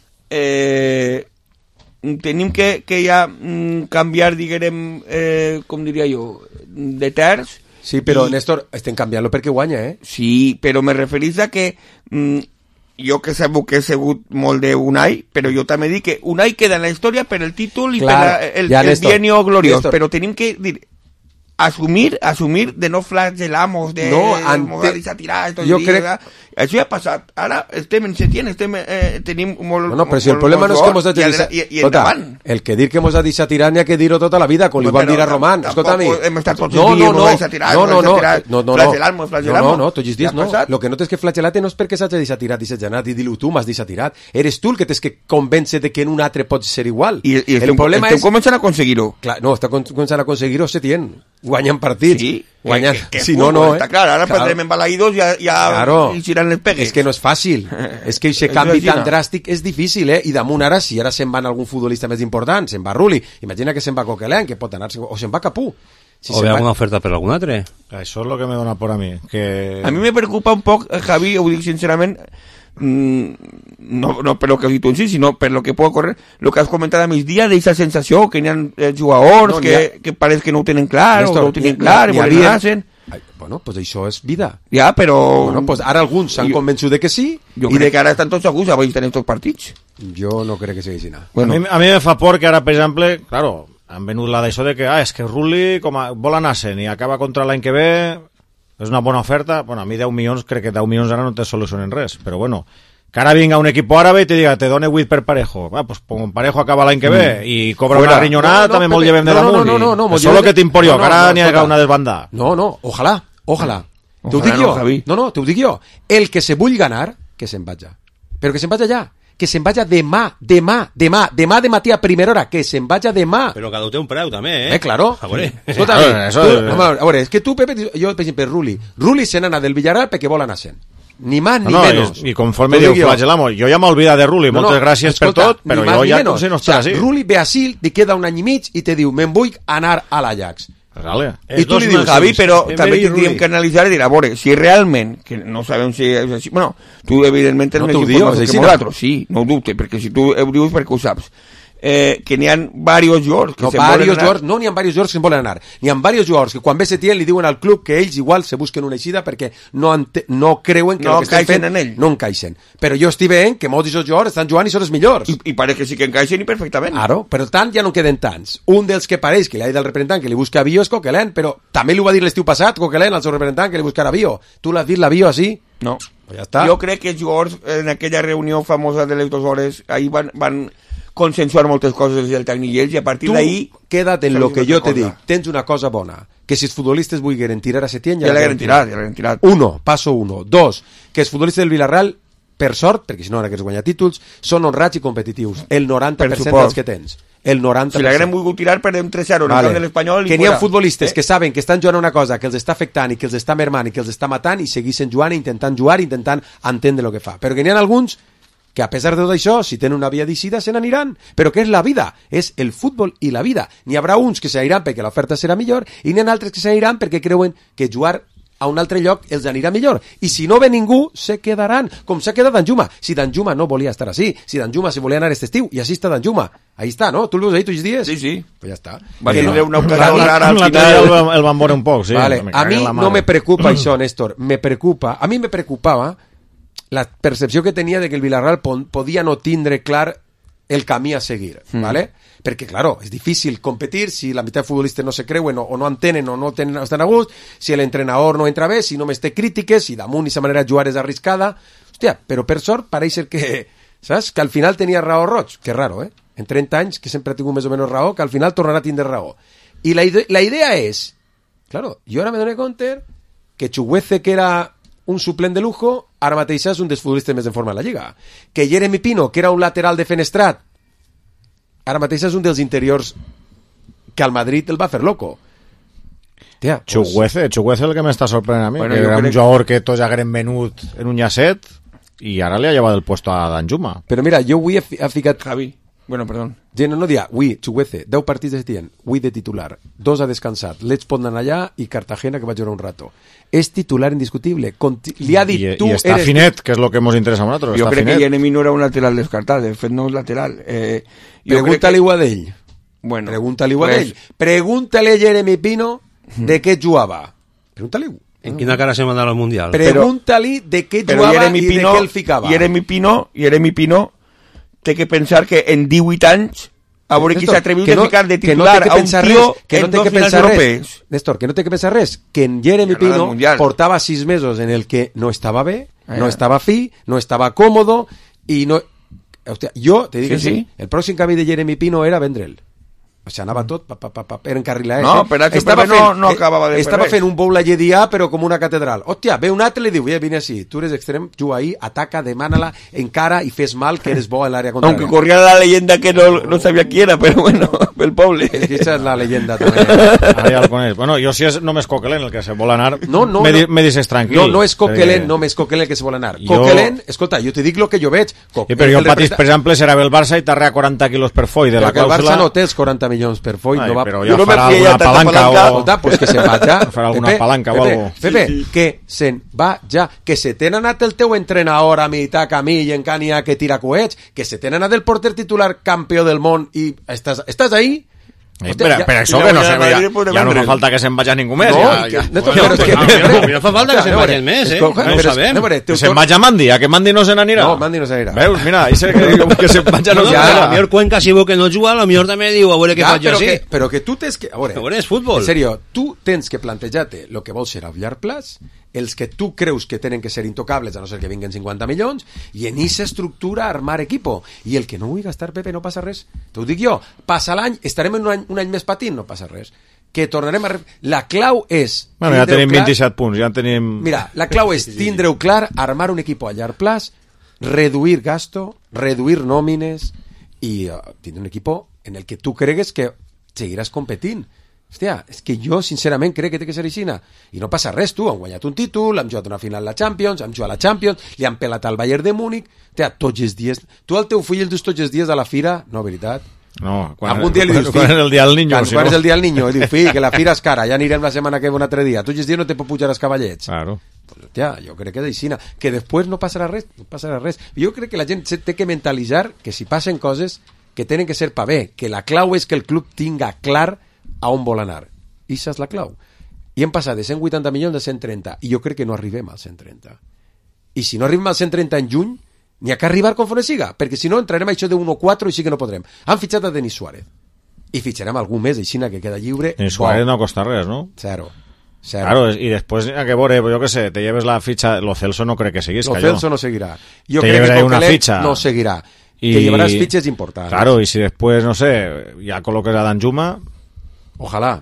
eh, tenim que, que ja mm, canviar, diguem, eh, com diria jo, de terç. Sí, però, i... Néstor, estem canviant-lo perquè guanya, eh? Sí, però me referís a que mm, jo que sabeu que he segut molt de Unai, però jo també dic que Unai queda en la història per el títol i Clar, per el, ja, el Néstor, bienio gloriós, Néstor. però tenim que dir, assumir, assumir de no flagel·lamos, de no, ante... deixar tirar, jo dia, crec... Això ja ha passat. Ara estem en setembre, estem, eh, tenim molt... No, no, però si el problema no és que mos ha de deixar... I, i endavant. El que dir que mos ha deixat tirar n'hi ha que dir-ho tota la vida, com li van dir a Román. Escolta, mi. Hem estat tots no, els dies, no, no, deixar tirar, no, no, no, no, no, flagel·lar-nos, flagel·lar-nos. No, no, tots els dies no. Lo que no tens que flagel·lar-te no és perquè s'hagi deixat tirar, deixat anat, i dir-ho tu, m'has deixat tirat. Eres tu el que tens que convèncer de que en un altre pot ser igual. I, i el estem, problema estem és... començant a aconseguir-ho. Clar, no, està començant a aconseguir-ho setien, guanyant partits. Sí, guanyant. Que, que si no, no, eh? Està clar, ara prendrem embalaïdos i ja, ja claro. giran les pegues. És que no és fàcil. És que aquest canvi tan dràstic és difícil, eh? I damunt ara, si ara se'n van algun futbolista més important, se'n va Rulli, imagina que se'n va Coquelin, que pot anar, o se'n va Capú. Si o ve alguna va... oferta per algun altre. Això és el que me dona por a mi. Que... A mi me preocupa un poc, Javi, ho dic sincerament, mmm, no, no per lo que has dit tu en sí, sinó per lo que pot ocórrer, lo que has comentat a migdia, d'aquesta sensació que hi ha eh, jugadors no, que, ha... que pareix que no ho tenen clar, Néstor, o no ho tenen clar, i volen anar-se'n. Bueno, pues això és vida. Ja, però... Bueno, pues ara alguns s'han convençut de que sí. Jo crec de... que ara estan tots segurs a tenir tots partits. Jo no crec que sigui així. Bueno. A, mi, a mi me fa por que ara, per exemple, claro, han venut la d'això de que, ah, és que Rulli com a, vol anar-se'n i acaba contra l'any que ve, és una bona oferta. Bueno, a mi deu milions, crec que deu milions ara no te solucionen res, però bueno, que ara vinga un equip àrabe i te diga, te done vuit per Parejo. Ah, pues con Parejo acaba l'any que ve mm. i cobra Fuera. Una rinyonada, no, no, també molt llevem de no, damunt. No, no, no, no, no, això és el que t'impo jo, no, no, que ara no, n'hi ha una desbandada. No, no, ojalà, ojalà. T'ho dic jo. No, no, no, t'ho dic jo. El que se vull ganar, que se'n vaja. Però que se'n vaja ja. Que se'n vaja demà, demà, demà, demà de matí a primera hora, que se'n vaja demà. Però cada un té un preu, també, eh? Eh, claro. A veure. Escolta, tu, a veure, és que tu, Pepe, jo, per exemple, Rulli. Rulli se n'ana del Villarreal perquè vol anar-se'n. Ni más ni no, no, menos. I, i conforme diu flagel·lamos, jo ja m'olvida de Rulli, no, moltes no, gràcies escolta, per tot, però jo ja com si no estarà així. Rulli ve així, li queda un any i mig i te diu, me'n vull anar a l'Ajax. Vale. I tu li dius, Javi, però també tindríem que analitzar i dir, a veure, si realment, que no sabem si és així, bueno, tu evidentment tens no més informació que nosaltres, sí, no ho dubte, perquè si tu ho dius perquè ho saps. Eh, que n'hi ha varios jugadors que no, se volen anar. No, n'hi ha varios jugadors que se'n volen anar. N'hi ha varios jugadors que quan ve Setién li diuen al club que ells igual se busquen una eixida perquè no, ante, no creuen que no el que estan fent en ell. No encaixen. Però jo estic veient que molts d'aquests jugadors estan jugant i són els millors. I, i pareix que sí que encaixen i perfectament. Claro, però tant ja no queden tants. Un dels que pareix que li ha dit al representant que li busca a Bio és Coquelin, però també li ho va dir l'estiu passat Coquelin al seu representant que li buscara a Bio. Tu l'has dit la Bio així? No. Pues ja està. Jo crec que els jugadors en aquella reunió famosa de les dues hores ahí van... van consensuar moltes coses del tècnic i ells i a partir d'ahí... Tu queda't en lo que jo te dic. Tens una cosa bona, que si els futbolistes vulgueren tirar a Setién ja, ja l'hagueren tirat, ja l'hagueren tirat. Uno, passo uno. Dos, que els futbolistes del Villarreal, per sort, perquè si no ara que es guanya títols, són honrats i competitius. El noranta per cent per dels que tens. El noranta per cent. Si l'hagueren volgut tirar, perdem tres zero en vale. El camp de l'Espanyol. Que n'hi ha futbolistes eh? que saben que estan jugant una cosa que els està afectant i que els està mermant i que els està matant i segueixen jugant, intentant jugar, intentant entendre el que fa. Però que n'hi ha alguns que a pesar de tot això, si tenen una via d'eixida, se n'aniran. Però què és la vida? És el futbol i la vida. N'hi haurà uns que s'aniran perquè l'oferta serà millor i n'hi ha altres que s'aniran perquè creuen que jugar a un altre lloc els anirà millor. I si no ve ningú, se quedaran. Com s'ha quedat Danjuma. Si Danjuma no volia estar així, si Danjuma se volia anar aquest estiu, i així està Danjuma. Ahí està, no? Tu el veus ahí tots els dies? Sí, sí. Pues ja està. Va que tindre no. una ocasió rara al final. El, el van veure un poc, sí. Vale. A mi no me preocupa això, Néstor. Me preocupa. A mi me preocupava la percepció que tenia de que el Villarreal podia no tindre clar el camí a seguir, mm. ¿vale? Perquè, claro, és difícil competir si la meitat de futbolistes no se creuen o, o no entenen o no, tenen, no estan a gust, si l'entrenador no entra bé, si només té crítiques, si damunt i sa manera de jugar és arriscada. Hòstia, però per sort pareix ser que, saps? Que al final tenia raó Roig. Que raro, eh? En trenta anys, que sempre ha tingut més o menys raó, que al final tornarà a tindre raó. I la, ide la idea és, claro, jo ara me doné compte que Chuguece, que era un suplent de lujo, ara mateix és un dels futbolistes més en forma de la Lliga. Que Jeremy Pino, que era un lateral defenestrat, ara mateix és un dels interiors que al Madrid el va fer loco. Tia, Chuguece, pues... Chuguece el que m'està sorprenent a mi, bueno, que era un crec... jugador que tots hagueren venut en un llacet i ara li ha llevat el puesto a Danjuma. Però mira, jo avui he, he ficat... Javi, bueno, perdó. Ja no, no dia, avui, Chuguece, deu partits de Setién, avui de titular, dos ha descansat, l'Eds pot anar allà i Cartagena que va jugar un rato. És titular indiscutible. Conti li ha dit, I, tu i està eres... finet, que és el que ens interessa a nosaltres. Jo està crec finet. que Jeremy no era un lateral descartat, de fet no és lateral. Eh, Pregunta-li que... a d'ell. Bueno, Pregunta-li pues... a d'ell. Pregunta-li a Jeremy Pino de què jugava. Pregunta-li. En quina cara se mandava al Mundial? Pregunta-li de què jugava i de què el ficava. Jeremy Pino, Jeremy Pino té que pensar que en divuit anys a veure qui Néstor, s'ha atrevit que a no- ficar de que no té titular que a un pensar tio res, que no en té dos que finals pensar res. europees. Néstor, que no té que pensar res, que en Jeremy Ganó el Pino Mundial. portava sis mesos en el que no estava bé, Ah, no ja. estava fi, no estava còmodo, i no... Hòstia, jo te dic Sí, sí, sí. sí. el pròxim camí de Jeremy Pino era vendre'l. O sigui, anava tot, pa, pa, pa, pa, era encarrilat. No, eh? però aquest estava primer fent, no- no acabava de fer Estava res. fent un boule lledià, però com una catedral. Hòstia, ve un altre i li diu, oye, vine així, tu eres extrem, juga ahí, ataca, demana-la, encara i fes mal, que eres bo en l'àrea contrària. Aunque corría la leyenda que no, no sabía quién era, pero bueno, el pobre. Esa es la leyenda també. Ara ja el coneix. Bueno, jo si és només Coquelin el que se vol anar, No, no, me, di, no. me dices tranquil. No, no és Coquelin, Perquè- no és Coquelin que se vol anar. Jo- Coquelin, escolta, jo te dic el que jo veig. Sí, Coquelin, però jo el patís, representa- per exemple, serà el Barça i t'arrea quaranta quilos per foll de Però la que el clàusula. Barça no té els quaranta milions per foll, Ai, no va... però ja farà alguna palanca o... Escolta, pues que se vaya. Farà alguna Pepe, palanca o Pepe, algo. Pepe, sí, sí. Que se'n va ja. Que se tenen anat el teu entrenador a mitjà camí i encara n'hi ha que tira coets. Que se tenen anat el porter titular campió del món i estàs, estàs ahí? Eh, per, per això que no sé, ja, ja no fa falta que se'n vagi ningú més. No, ja, que- ja. Néstor, Bueno, però és que- a mi no- a mi no fa falta que se'n vagin més, eh? Escolta, No ho però és- sabem. no, però, Que teu se'n tor- vagi a Mandi, a que Mandi no se n'anirà. No, Mandi no se n'anirà. Veus, mira, ese que, que se'n vagi No, no no, se a n'anirà. la millor Cuenca, si veu que no juga, a la millor també diu, a veure què Ja, faig jo però, així. que, però que tu tens que... A veure, A veure, és futbol. En sèrio, tu tens que plantejar-te el que vols ser a llarg plaç, els que tu creus que tenen que ser intocables, a no ser que vinguen cinquanta milions, i en aquesta estructura armar equipo. I el que no vull gastar, Pepe, no passa res. T'ho dic jo, passa l'any, estarem en un any, un any més patint, no passa res. Que tornarem a... Re... La clau és... Bueno, ja tindre-ho tenim clar- vint-i-set punts, ja tenim... Mira, la clau és tindre-ho clar, armar un equipo a llarg plaç, reduir gasto, reduir nòmines i uh, tindre un equipo en el que tu cregues que seguiràs competint. Hòstia, és que jo sincerament crec que té que ser així. I no passa res, tu, han guanyat un títol, han jugat una final a la Champions, han jugat a la Champions, li han pelat al Bayern de Múnich, hòstia, tots els dies... Tu al teu fill el dus tots els dies a la fira? No, veritat. No, quan, Algun dia li dius, quan, quan és el dia del niño. Quan, si quan no... és el dia del niño, i dius, fill, que la fira és cara, ja anirem la setmana que ve un altre dia. Tots els dies no te pot pujar els cavallets. Claro. Ja, jo crec que és així, que després no passarà res, no passarà res. Jo crec que la gent se té que mentalitzar que si passen coses que tenen que ser pa bé, que la clau és que el club tinga clar a on vol anar. I això és la clau. I hem passat de cent vuitanta milions a cent trenta, i jo crec que no arribem als cent trenta. I si no arribem als cent trenta en juny, n'hi ha que arribar conforme siga, perquè si no entrarem a això de un o quatre i sí que no podrem. Han fitxat a Denis Suárez. I fitxarem algú més, aixina que queda lliure. En Suárez no costa res, ¿no? Cero. Cero. Claro, y después a que bore, yo qué sé, te lleves la ficha, lo Celso no cree que seguís, Lo Celso no seguirá. Yo te creo lleves que ahí una Coquelin ficha. no seguirá. Y... Que llevarás fichas importantes. Claro, y si después, no sé, ya coloques a Danjuma... Ojalá.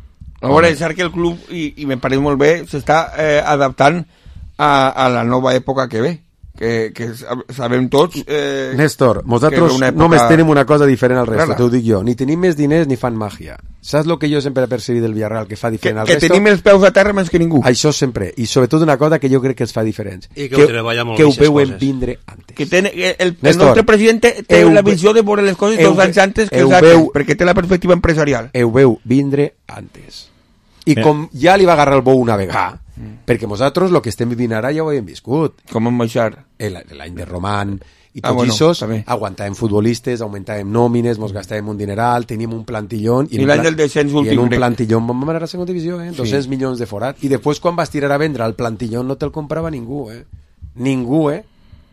A veure, és cert que el club, i, i me pareix molt bé, s'està eh, adaptant a, a la nova època que ve. Que, que sabem tots... Eh, Néstor, que nosaltres és una època només tenim una cosa diferent al resto, rara. t'ho dic jo. Ni tenim més diners ni fan màgia. Saps el que jo sempre he percebit del Villarreal que fa Que, diferent al que resto? tenim els peus a terra més que ningú. Això sempre. I sobretot una cosa que jo crec que els fa diferents. I que ho treballa molt que ho aquestes veuen coses. vindre antes. Que ten, el, el Néstor, nostre president té heu la ve- visió de veure les coses heu dos ve- anys antes que heu els altres, veu- perquè té la perspectiva empresarial. Ho veu vindre antes. I Eh. com ja li va agarrar el bou una vegada, perquè nosaltres el que estem vivint ara ja ho hem viscut. Com en baixar. El- L'any de Roman i Ah, tots bueno, aquests, també. aguantàvem futbolistes, augmentàvem nòmines, mos gastàvem un dineral, teníem un plantillón... I en un l'any pla- del descens I últim, en un crec. plantillón vam anar a segona divisió, eh? Sí. dos-cents milions de forat. I després, quan vas tirar a vendre el plantillón, no te'l comprava ningú, eh? Ningú, eh?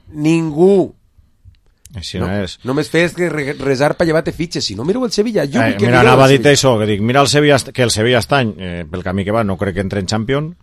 Ningú. Així No, no és. només fes que re- resar per llevar-te fitxes. Si no, mireu el Sevilla. Jo Eh, vull que mira, mireu anava a el dir Sevilla. això, que dic, mira el Sevilla, que el Sevilla està any, eh, pel camí que va, no crec que entre en Champions,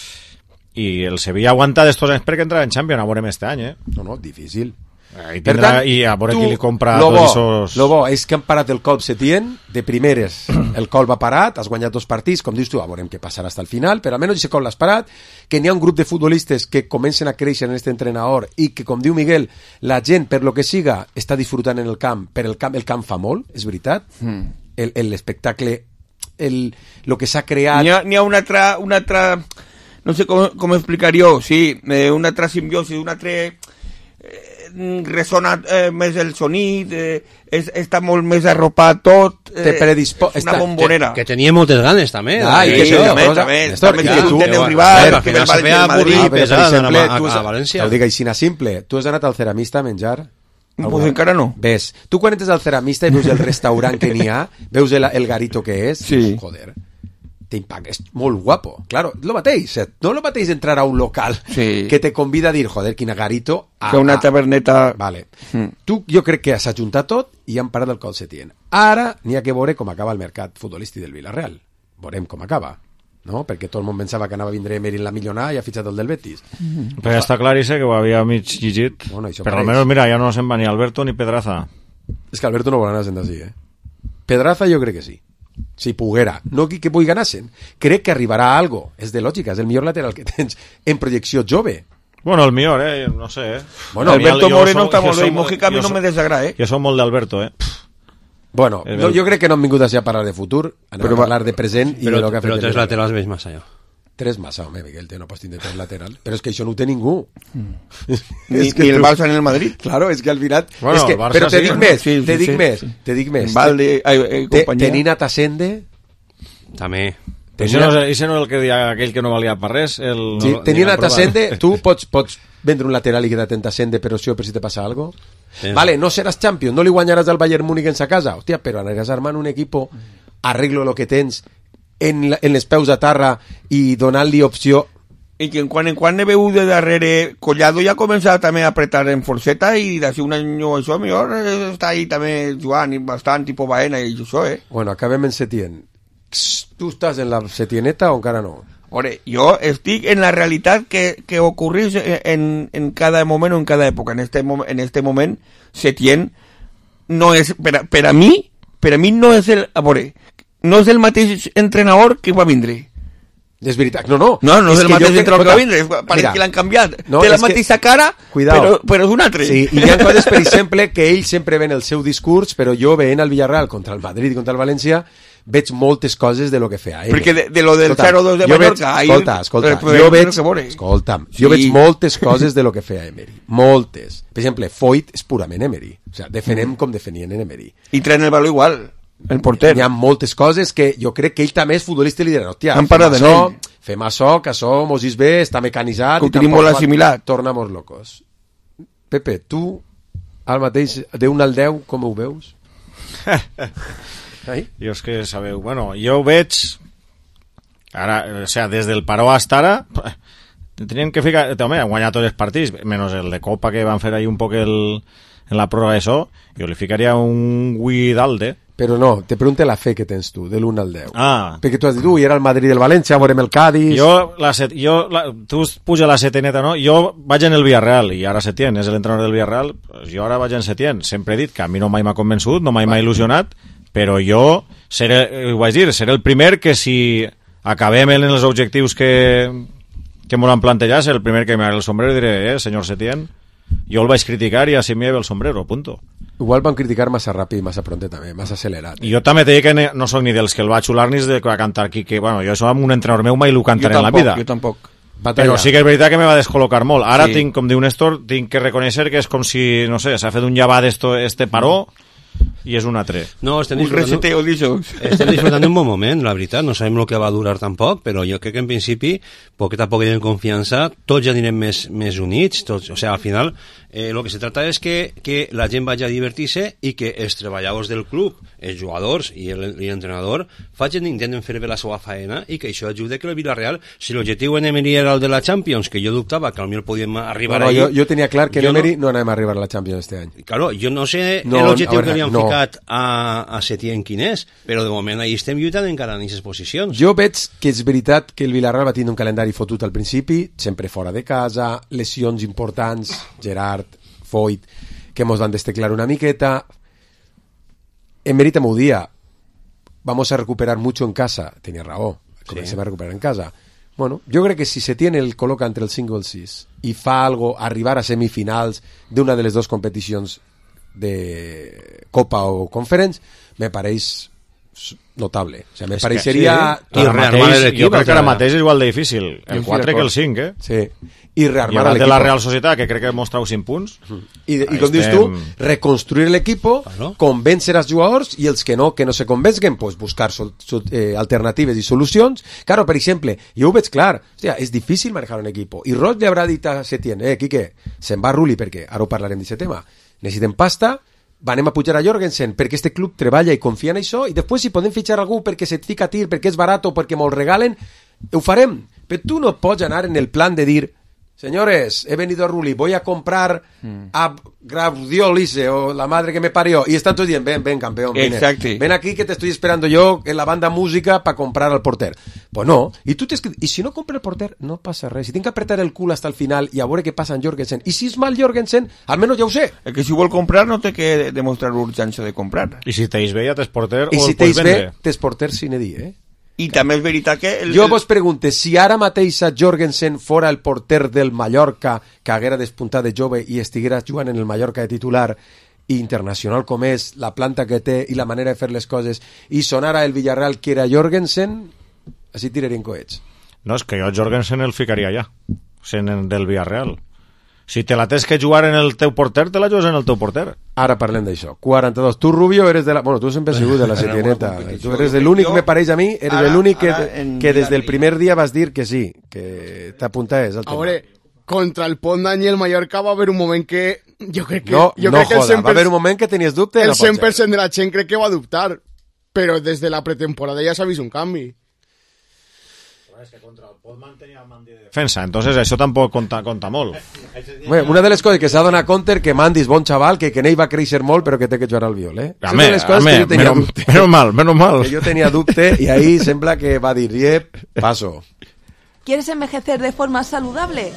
i el Sevilla aguanta d'estos anys perquè entrarà en Champions, a veurem este any, eh? No, no, difícil. I, tindrà, i a veure tu, qui li compra lo bo, tots esos... lo bo és que han parat el colp Setién, de primeres el colp ha parat, has guanyat dos partits, com dius tu, a veurem què passarà fins al final, però almenys aquest colp l'has parat, que n'hi ha un grup de futbolistes que comencen a créixer en aquest entrenador i que, com diu Miguel, la gent, per lo que siga, està disfrutant en el camp, per el camp, el camp fa molt, és veritat, Mm. el, el espectacle, el, lo que s'ha creat... N'hi ha, n'hi ha una altra... Una altra no sé com, com explicar-ho, sí, eh, una altra simbiosi, una altra... Eh, ressona eh, més el sonit, eh, és, està molt més arropat tot, eh, Te predispo- és una està- bombonera. Que tenia moltes ganes, també. Ah, de- i que Sí, això, també, cosa- també, Néstor, també que que tu- tu tens un que rival, al que ve final el se València feia i el Madrid. avorrir, Ah, però, per pesada, exemple, anar a- tu has- a València. T'ho dic així simple. Tu has anat al ceramista a menjar? Pues encara no. Ves, tu quan entres al ceramista i veus el restaurant que n'hi ha, veus el, el garito que és, Sí. joder, t'impacta, és molt guapo. Claro, lo mateix, no lo mateix entrar a un local sí. que te convida a dir, joder, quina garito. A, que una taberneta... Vale. Mm. Tu, jo crec que s'ha juntat tot i han parat el col Setién. Ara n'hi ha que veure com acaba el mercat futbolístic del Villarreal. Veurem com acaba. No? Perquè tot el món pensava que anava a vindre Emery en la millonada i ha fitxat el del Betis. Mm-hmm. Però ja està claríssim que ho havia mig llegit. Bueno, per almenys, mira, ja no se'n va ni Alberto ni Pedraza. És que Alberto no vol anar sent així, eh? Pedraza jo crec que sí. Si poguera. No que, que pugui anar-se'n. Crec que arribarà a algo. És de lògica, és el millor lateral que tens en projecció jove. Bueno, el millor, eh? No sé, eh? Bueno, Alberto Moreno està molt bé i Mojica a mi no me desagrada, eh? Jo som molt d'Alberto, eh? Bueno, no, jo crec que no hem vingut així a parlar de futur, a però, parlar de present i però, de lo que ha fet. Però tres laterals veig massa, jo. Tres massa, home, Miguel, té una post de tres lateral. Però és que això no ho té ningú. Mm. ni, ni el Barça ni el Madrid. Claro, és que al final... Bueno, es que, però te sí, dic no? més, sí, sí, te dic sí, més, sí. te dic més. Valde, ai, ai, companyia. Tenint a Tassende... També. Això no, és, no és el que deia aquell que no valia per res? El... Sí, no, tenint a Tassende, tu pots, pots vendre un lateral i quedar en Tassende, però sí o per si te passa algo. Sí. Vale, no seràs champion, no li guanyaràs al Bayern Múnich en sa casa. Hòstia, però aniràs armant un equipo, arreglo lo que tens en, la, en les peus a terra i donant-li opció. I que en quan en quan he veu de darrere Collado ja ha començat també a apretar en forceta i d'ací un any o això millor està ahí també jugant bastant tipus Baena i això, eh? Bueno, acabem en Setién. Tu estàs en la Setieneta o encara no? Ore, jo estic en la realitat que, que ocorreix en, en cada moment o en cada època. En este, en este moment, Setién no és, per a, per a mi, per a mi no és el, a veure, no és el mateix entrenador que va vindre. És veritat, no, no. No, no és, és el mateix entrenador que va vindre, pareix mira, que l'han canviat. No, té la mateixa que, cara, però, però és un altre. Sí, i hi ha coses, per exemple, que ell sempre ven el seu discurs, però jo veient el Villarreal contra el Madrid i contra el València, veig moltes coses de lo que feia ell. Perquè de, de lo del zero dos de Mallorca... Veig, escolta, escolta, ahir, jo veig, escolta'm, sí. jo veig moltes coses de lo que feia Emery. Moltes. Per exemple, Foyt és purament Emery. O sigui, defenem mm. com definien en Emery. I tren el valor igual, el porter. Hi ha moltes coses que jo crec que ell també és futbolista i li dirà, hòstia, fem això, fem això, que això mos és bé, està mecanitzat... Que ho tenim molt assimilat. Tornamos locos. Pepe, tu, al mateix, d'un al deu, com ho veus? Ai? Jo és que sabeu, bueno, jo ho veig ara, o sea, des del paró hasta ara tenien que ficar, home, han guanyat tots els partits, menys el de Copa que van fer ahí un poc el, en la pròrroga d'això, jo li ficaria un Guidalde. Però no, te pregunte la fe que tens tu, de l'un al deu. Ah. Perquè tu has dit, ui, era el Madrid i el València, veurem el Cádiz... Jo, la set, jo la, tu puja la seteneta, no? Jo vaig en el Villarreal, i ara Setién és l'entrenador del Villarreal, pues jo ara vaig en Setién. Sempre he dit que a mi no mai m'ha convençut, no mai m'ha il·lusionat, però jo seré, ho vaig dir, seré el primer que si acabem en els objectius que, que m'ho han plantejat, seré el primer que m'haga el sombrero i diré, eh, senyor Setién, jo el vaig criticar i així m'hi el sombrero, punto. Igual van criticar massa ràpid i massa pronte també, massa accelerat. I jo també t'he dit que no soc ni dels que el va xular ni de que va cantar aquí, que bueno, jo això amb un entrenador meu mai l'ho cantaré en la vida. Jo tampoc. Batalla. Però sí que és veritat que me va descol·locar molt. Ara sí. tinc, com diu Néstor, tinc que reconèixer que és com si, no sé, s'ha fet un llevat esto, este paró i és un altre. No, estem un reseteo d'ixos. Estem disfrutant d'un bon moment, la veritat. No sabem el que va durar tampoc, però jo crec que en principi, poquet a poc de confiança, tots ja anirem més, més units. Tots, o sigui, al final, eh, lo que se trata és que, que la gent vagi a divertir-se i que els treballadors del club, els jugadors i l'entrenador, facin, intenten fer bé la seva faena i que això ajude que el Villarreal, si l'objectiu en Emery era el de la Champions, que jo dubtava que potser podíem arribar no, no, ahí... Jo, jo tenia clar que en Emery no, no anem a arribar a la Champions este any. Claro, jo no sé no, l'objectiu que li han no. ficat a, a Setién quin és, però de moment ahí estem lluitant encara en aquestes posicions. Jo veig que és veritat que el Villarreal va tenir un calendari fotut al principi, sempre fora de casa, lesions importants, Gerard, Foyt, que mos van desteclar una miqueta. Emery també ho dia, vamos a recuperar mucho en casa. Tenía raó, comencem sí. a recuperar en casa. Bueno, jo crec que si se tiene el col·loca entre el cinc o el sis i fa algo, arribar a semifinals d'una de les dues competicions de Copa o Conference, me pareix notable. O sea, me pareixeria... Que, sí, mateix, jo crec que ara mateix és igual de difícil el quatre que el cinc, eh? Sí. I rearmar l'equip. I la Real Societat, que crec que mostrau cinc punts. I, i com dius tu, reconstruir l'equip, claro. Convèncer els jugadors i els que no, que no se convencen, pues buscar so, so, eh, alternatives i solucions. Claro, per exemple, jo ho veig clar, hòstia, és difícil manejar un equip. I Roig li haurà dit a Setién, eh, Quique, se'n va a Rulli, perquè ara ho parlarem d'aquest tema. Necessitem pasta, anem a pujar a Jorgensen perquè este club treballa i confia en això, i després si podem fitxar algú perquè se't fica a tir, perquè és barat o perquè me'l regalen, ho farem. Però tu no pots anar en el plan de dir, señores, he venido a Rulli, voy a comprar mm. a Gravdiolice o la madre que me parió, y están todos diciendo, ven, ven campeón, ven, ven aquí que te estoy esperando yo en la banda música para comprar al porter. Pues no, y tú tienes que, y si no compra el porter, no pasa res, si tienes que apretar el cul hasta el final y a veure què passa en Jorgensen, i si és mal Jorgensen, almenys ja ho sé. El que si vol comprar no té que demostrar l'urgència de comprar. I si t'eix bé ja t'és porter I o si el pots vendre. I si t'eix bé, t'és porter sin dir, eh? I també és veritat que... El, jo el... vos pregunte, si ara mateix a Jorgensen fora el porter del Mallorca, que haguera despuntat de jove i estiguera jugant en el Mallorca de titular, i internacional com és, la planta que té i la manera de fer les coses, i sonara el Villarreal que era Jorgensen, així tirarien coets. No, és que jo Jorgensen el ficaria ja, sent del Villarreal. Si te la tens que jugar en el teu porter, te la jugues en el teu porter. Ara parlem d'això. quaranta-dos. Tu, Rubio, eres de la... Bueno, tu sempre has sigut de la setieneta. Tu eres de l'únic, me pareix a mi, eres de l'únic que, que des del primer dia vas dir que sí, que t'apuntaves al tema. A veure, contra el Pont i el Mallorca va haver un moment que... Jo crec que... No, jo no crec que joda, el cent per cent, va haver un moment que tenies dubte. El no cent per cent de la gent crec que va dubtar, però des de la pretemporada ja s'ha vist un canvi. Es que contra el Podman tenia el Mandi de defensa, entonces això tampoc compta, compta molt. Bueno, una de les coses que s'ha donat compte que Mandi és bon xaval, que, que n'ell va créixer molt, però que té que jugar al viol, eh? A me, a me, menos, menos mal, menos mal. Que jo tenia dubte i ahí sembla que va dir, yep, paso. ¿Quieres envejecer de forma saludable?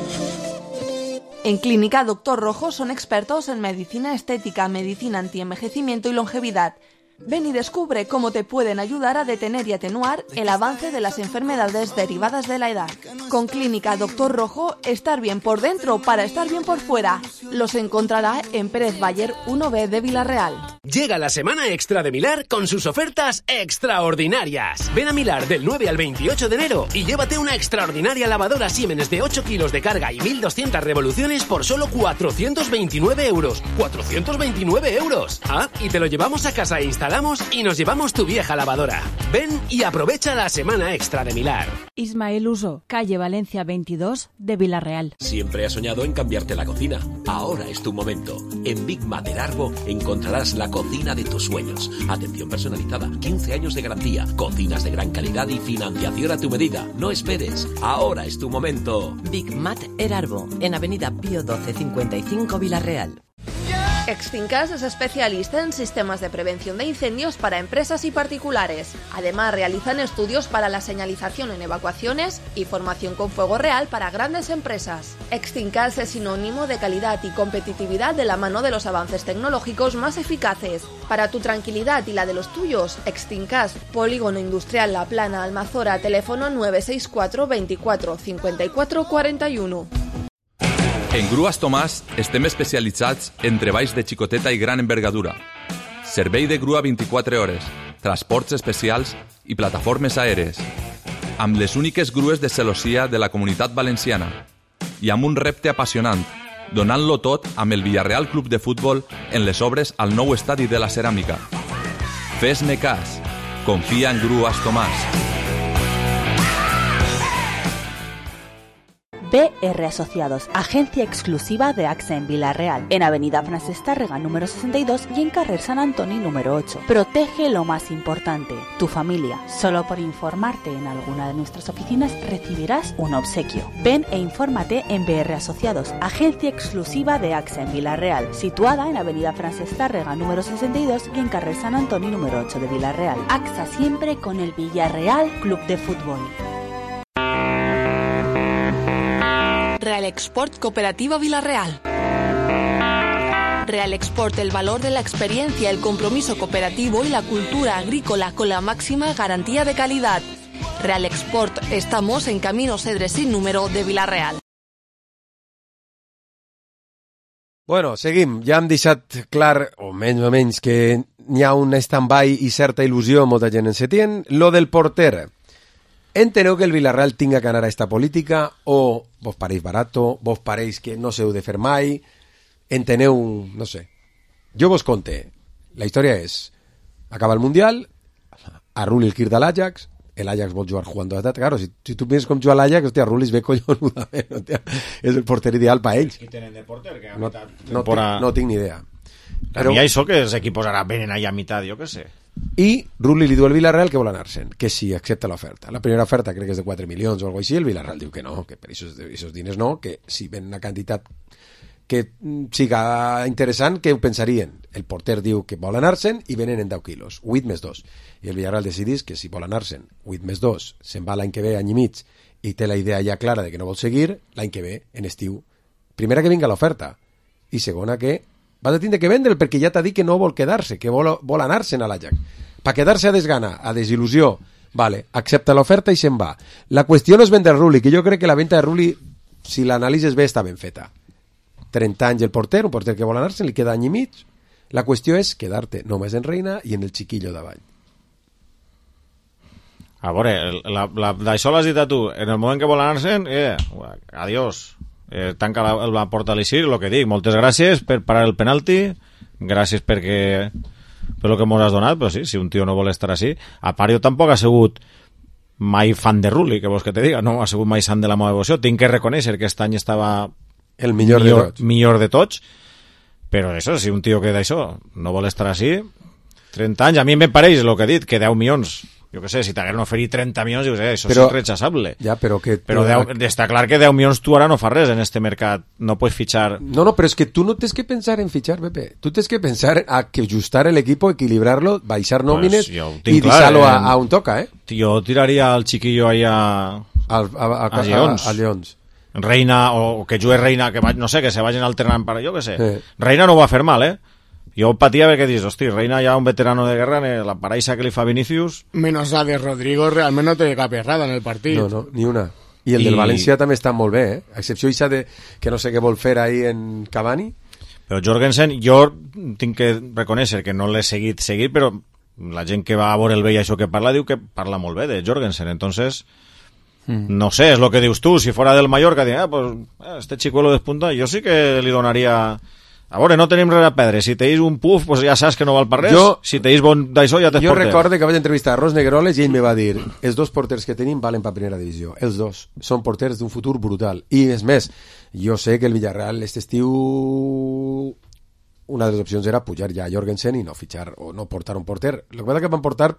En Clínica Doctor Rojo son expertos en medicina estética, medicina antienvejecimiento y longevidad. Ven y descubre cómo te pueden ayudar a detener y atenuar el avance de las enfermedades derivadas de la edad. Con Clínica Doctor Rojo, estar bien por dentro para estar bien por fuera. Los encontrará en Pérez Bayer uno B de Villarreal. Llega la semana extra de Milar con sus ofertas extraordinarias. Ven a Milar del nueve al veintiocho de enero y llévate una extraordinaria lavadora Siemens de ocho kilos de carga y mil doscientas revoluciones por solo cuatrocientos veintinueve euros. ¡cuatrocientos veintinueve euros! Ah, y te lo llevamos a casa e instalamos y nos llevamos tu vieja lavadora. Ven y aprovecha la semana extra de Milar. Ismael Uso, calle Valencia veintidós de Villarreal. Siempre has soñado en cambiarte la cocina. Ahora es tu momento. En Big Mat del Arbo encontrarás la cocina de tus sueños. Atención personalizada, quince años de garantía, cocinas de gran calidad y financiación a tu medida. No esperes. Ahora es tu momento. Big Mat El Arbo, en Avenida Pío doce cincuenta y cinco Villarreal. Extincas es especialista en sistemas de prevención de incendios para empresas y particulares. Además, realizan estudios para la señalización en evacuaciones y formación con fuego real para grandes empresas. Extincas es sinónimo de calidad y competitividad de la mano de los avances tecnológicos más eficaces. Para tu tranquilidad y la de los tuyos, Extincas, Polígono Industrial La Plana, Almazora, teléfono nueve seis cuatro veinticuatro cincuenta y cuatro cuarenta y uno. En Grues Tomàs estem especialitzats en treballs de xicoteta i gran envergadura. Servei de grua vint-i-quatre hores, transports especials i plataformes aèries. Amb les úniques grues de celossia de la Comunitat Valenciana. I amb un repte apassionant, donant-lo tot amb el Villarreal Club de Futbol en les obres al nou estadi de la Ceràmica. Fes-me cas. Confia en Grues Tomàs. B R Asociados, agencia exclusiva de AXA en Villarreal, en Avenida Francesc Tàrrega número sesenta y dos y en Carrer Sant Antoni número ocho. Protege lo más importante, tu familia. Solo por informarte en alguna de nuestras oficinas recibirás un obsequio. Ven e infórmate en B R Asociados, agencia exclusiva de AXA en Villarreal, situada en Avenida Francesc Tàrrega número sesenta y dos y en Carrer Sant Antoni número ocho de Villarreal. AXA siempre con el Villarreal Club de Fútbol. Real Export Cooperativa Villarreal. Real Export, el valor de la experiencia, el compromiso cooperativo y la cultura agrícola con la máxima garantía de calidad. Real Export, estamos en Camino Cedre sin número de Villarreal. Bueno, seguim. Ja hem deixat clar, o menys o menys, que n'hi ha un stand-by i certa il·lusió, molta gent en Setién. Lo del porter. Enteneu que el Villarreal tinga que anar a esta política o vos pareix barato, vos pareix que no s'heu de fer mai, enteneu, no sé. Jo vos conté, la història és, acaba el Mundial, a Rulli el Kirk de l'Ajax, el Ajax vol jugar jugant d'edat, claro, si, si tu piensas com jugar l'Ajax, hòstia, Rulli es ve collonudament, hòstia, és el porter ideal per ells. Qui tenen de porter? Que no, no, tinc, no tinc ni idea. A mi això que els equipos ara venen allà a mitad, jo què sé. I Rulli li diu al Villarreal que vol anar-se'n, que sí, accepta l'oferta. La primera oferta crec que és de quatre milions o alguna cosa així, el Villarreal diu que no, que per aquests diners no, que si ven una quantitat que siga interessant, que ho pensarien. El porter diu que vol anar-se'n i venen en deu quilos, vuit més dos. I el Villarreal decidís que si vol anar-se'n, vuit més dos, se'n va l'any que ve, any i mig, i té la idea ja clara de que no vol seguir, l'any que ve, en estiu, primera que vinga l'oferta, i segona que va de tindre que vendre'l perquè ja t'ha dit que no vol quedar-se, que vol, vol anar-se'n a l'Ajax. Per quedar-se a desgana, a desil·lusió, vale, accepta l'oferta i se'n va. La qüestió no és vendre Rulli, que jo crec que la venda de Rulli, si l'anàlisi bé, està ben feta. trenta anys el porter, un porter que vol anar-se'n, li queda any i mig. La qüestió és quedar-te només en Reina i en el xiquillo davall. A veure, d'això l'has dit a tu, en el moment que vol anar-se'n, eh, adiós. Eh, tanca la, la porta a l'Ixir, el que dic, moltes gràcies per parar el penalti, gràcies perquè per el que mos has donat, però sí, si un tio no vol estar així, a part jo tampoc ha sigut mai fan de Rulli, que vols que te diga, no ha sigut mai sant de la meva devoció, tinc que reconèixer que aquest any estava el millor, millor, de, tots. millor de tots, però això, si un tio que d'això no vol estar així, trenta anys, a mi em pareix el que he dit, que deu milions, jo què sé, si t'hagueren oferit trenta milions, jo sé, això però, és irrechaçable. Ja, però que... Però deu, està clar que deu milions tu ara no fas res en este mercat, no pots fitxar... No, no, però és que tu no tens que pensar en fitxar, Pepe. Tu tens que pensar a que ajustar el equipo, equilibrarlo, baixar nòmines pues i deixar-lo a, a un toca, eh? Jo tiraria el chiquillo ahí a... Al, a, a, a, a, Lleons. A, a Lleons. Reina, o que jugue Reina, que va, no sé, que se vagin alternant per jo, que sé. Sí. Reina no ho va fer mal, eh? Jo patia perquè dius, hosti, Reina ja un veterano de guerra, la paraixa que li fa Vinicius... Menos la de Rodrigo, realment no té cap errada en el partit. No, no, ni una. I el I... del València també està molt bé, eh? A excepció ixa de que no sé què vol fer ahí en Cavani. Però Jorgensen, jo tinc que reconèixer que no l'he seguit, seguit, però la gent que va a veure el vell això que parla diu que parla molt bé de Jorgensen, entonces... Mm. No sé, és lo que dius tu, si fora del Mallorca, dic, ah, pues, este chicuelo despunta, jo sí que li donaria... A veure, no tenim res a perdre. Si teis un puf, pues ja saps que no val per res. Jo, si teis bon d'això, ja t'es jo porter. Jo recorde que vaig entrevistar a Ros Negroles i ell me va dir els dos porters que tenim valen per primera divisió. Els dos. Són porters d'un futur brutal. I és més, jo sé que el Villarreal este estiu una de les opcions era pujar ja a Jorgensen i no fitxar o no portar un porter. El que passa que van portar...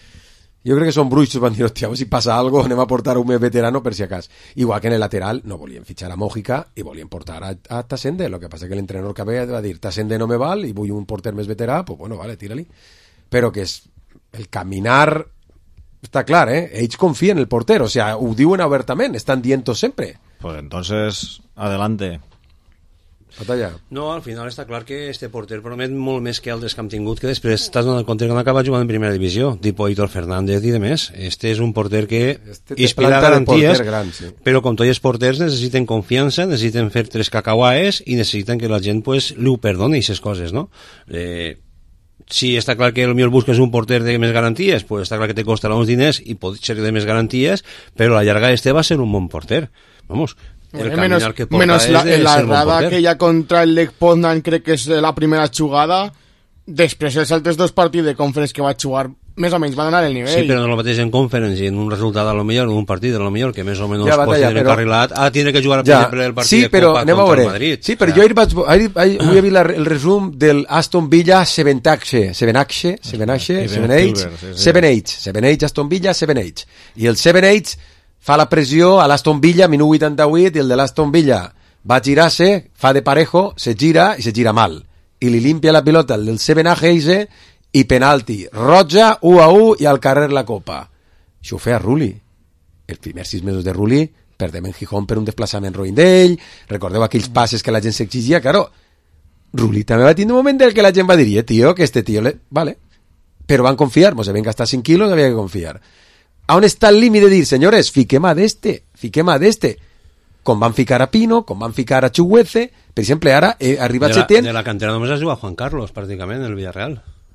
Jo crec que són bruixos, van dir, hòstia, si passa algo anem a portar un més veterano per si acas. Igual que en el lateral no volien fitxar a Mójica i volien portar a, a Tassende, lo que passa que l'entrenador que ve va dir, Tassende no me val i vull un porter més veterà, pues bueno, vale, tira-li. Però que és el caminar... Està clar, eh? Ells confien en el porter, o sea, ho diuen obertament, estan dient-ho sempre. Pues entonces, adelante. Batalla. No, al final està clar que este porter promet molt més que altres que hem tingut, que després t'has donat compte que no acaba jugant en primera divisió, tipo Hitor Fernández i demés. Este és un porter que este inspira garanties, gran, sí. Però com tots els porters necessiten confiança, necessiten fer tres cacauaes i necessiten que la gent pues, li ho perdoni aquestes coses, no? Eh, si està clar que el millor busques un porter de més garanties, pues està clar que te costarà uns diners i pot ser de més garanties, però a la llarga este va ser un bon porter. Vamos, el bueno, menos, que menos la, la errada aquella contra el Lech Poznan, crec que és la primera jugada. Després els altres dos partits de Conference que va jugar més o menys van anar el nivell. Sí, però no el mateix en Conference i en un resultat a lo millor, en un partit a lo millor que més o menys ja, pot ser però... encarrilat, ah, tiene que jugar ja. Per el partit sí, de però, Copa contra veure. el Madrid. Sí, però ja. Jo ahir vaig, ahir, ahir, avui he vist la, el resum del Aston Villa Sevenache, Sevenache, Sevenache, Sevenage, Sevenage, Sevenage, Aston Villa, Sevenage. I el Sevenage fa la pressió a l'Aston Villa, minut vuitanta-vuit, i el de l'Aston Villa va a girar-se, fa de parejo, se gira i se gira mal. I li limpia la pilota el del Sevenache i penalti. Roja, u a u i al carrer la copa. Això ho feia Rulli. Els primers sis mesos de Rulli perdem en Gijón per un desplaçament roïn d'ell, recordeu aquells passes que la gent s'exigia, claro, Rulli també va tenir un moment del que la gent va dir, eh, tio, que este tio, le... vale, però van confiar, mos havien gastat cinc quilos, havia que confiar. On està el límit de dir, senyores, fiquem a d'este, fiquem a d'este, com van ficar a Pino, com van ficar a Chuguece, per exemple, ara he arribat de la, setè... De la cantera només es diu a Juan Carlos, pràcticament, el Villarreal.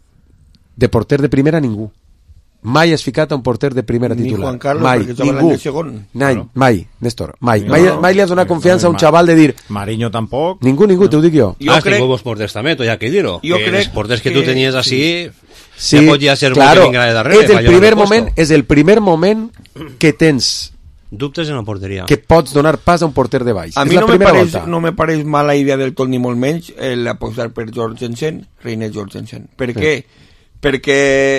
De porter de primera, ningú. Mai has ficat a un porter de primera titular. Ni Juan Carlos, mai, ningú. Mai, mai, Néstor, mai. No, mai, mai li has donat confiança a un xaval de dir... Mariño tampoc. Ningú, ningú, no. T'ho dic jo. jo ah, crec... tinc porters també, t'ho ha que dir-ho. Que crec els porters que, que tu tenies així... Sí, ja pot ja ser claro, que vinga de darrere, és el primer moment, és el primer moment que tens Dubtes en la porteria. Que pots donar pas a un porter de baix. A és mi la no me, primera pareix, volta. no me pareix mala idea del tot ni molt menys el apostar per Jorgensen, Reina Jorgensen. Per Sí. què? Perquè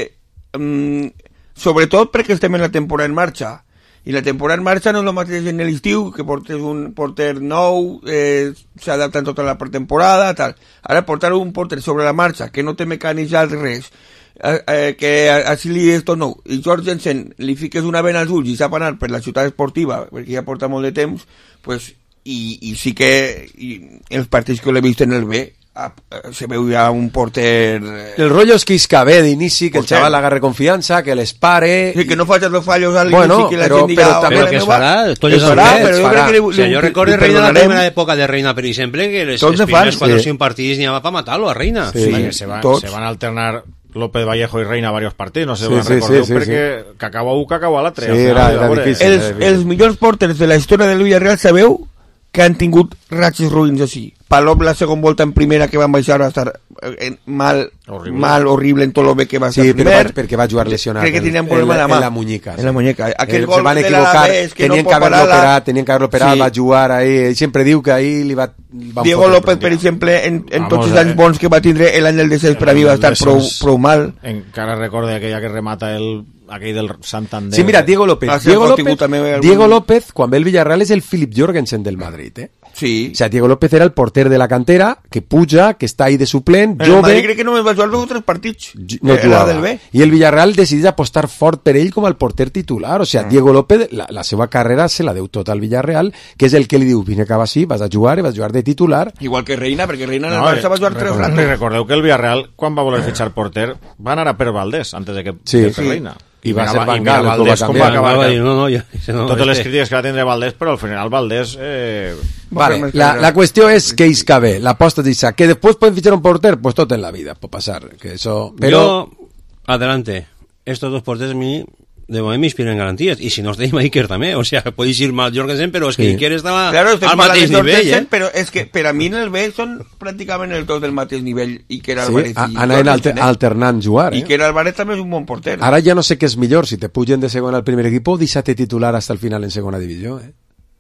mm, sobretot perquè estem en la temporada en marxa, i la temporada en marxa no és el mateix en l'estiu, que portes un porter nou, eh, s'adapta en tota la pretemporada, tal. Ara portar un porter sobre la marxa que no té mecanitzat res, eh, eh, que així li és tot nou, i Jorgensen li fiques una vena als ulls i sap anar per la ciutat esportiva, perquè ja porta molt de temps, pues, i, i sí que i els partits que l'he vist en el B ah, se veu ja un porter... El rollo és que isca bé d'inici, que el xaval agarre confiança, que les pare... Sí, que no facis los fallos al bueno, inici, que la però, gent diga... però també Però que es farà, tot es és farà, al però jo crec que li, o sigui, jo recordo li Reina, la perdonarem. primera època de Reina, per exemple, que les, Tots els se fan, primers quatre o sí. cinc partits n'hi havia per matar-lo a Reina. Sí, sí, se, van, se van alternar López Vallejo y Reina varios partidos, no sé, Sí, sí, sí, recordeu sí, sí, perquè sí. que acaba un, que acaba l'altre. Sí, era, era difícil. Els, els millors porters de la història del Villarreal sabeu que han tingut ratxes ruïns així. Palop la segona volta en primera que van baixar va estar eh, mal, horrible. mal, horrible en tot el bé que va Sí, estar però primer. va, perquè va jugar lesionat. Crec que en- tenien problema en, en la en mà. la muñeca. En la muñeca. Aquell Eh, gol se van de equivocar, l'Alavés que tenien no que pot haver-lo parar la- operat, tenien que haver-lo operat, Sí. va jugar ahí, ell sempre diu que ahí li va... van Diego fotre López, per exemple, en, en Vamos, tots els eh. anys bons que va tindre, l'any del descens per a mi va estar prou, prou mal. Encara recordo aquella que remata el, aquell del Santander. Sí, mira, Diego López. Ah, sí, Diego el López, Fortigut també ve algun- Diego López, quan ve el Villarreal, és el Philip Jorgensen del Madrid, eh? Sí. O sea, Diego López era el porter de la cantera, que puja, que està ahí de suplent, En el Madrid jove, crec que només va jugar dos o tres partits. no Era jugava. del B. I el Villarreal decideix apostar fort per ell com el porter titular. O sea, Mm. Diego López, la, la seva carrera se la deu tot al Villarreal, que és el que li diu, vine cap així, vas a jugar, i vas a jugar de titular. Igual que Reina, perquè Reina en el No, Barça va jugar tres recordeu, ratos. recordeu que el Villarreal, quan va voler fitxar porter, va anar a Per Valdés, antes de que, Sí. que per Sí. Reina. I va mira, ser Van i mira Gaal el que ho Valdés va com canviar. va acabar. Va dir, no, no, ja, no, Totes les este- crítiques que va tindre Valdés, però al final Valdés... Eh, Vale, la, la qüestió és que isca bé, l'aposta d'Isaac, que després poden fitxar un porter, pues tot en la vida, pot passar, que eso... Però... Yo, adelante. Estos dos porteros a mí, de momento, me inspiran garantías. Y si no, tenéis Iker también. O sea, podéis ir mal Jorgensen, pero es que Sí. Iker estaba Claro, estem al parlant mateix de nivell, Jorgensen, eh? però és que per a mi en el B són pràcticament els dos del mateix nivell, i que era Sí, Álvarez a- i anaven alter, Jorgensen, eh? alternant jugar, I eh? que era Álvarez també és un bon porter. Ara ja no sé què és millor, si te pugen de segona al primer equipo o deixar-te titular hasta el final en segona divisió, eh?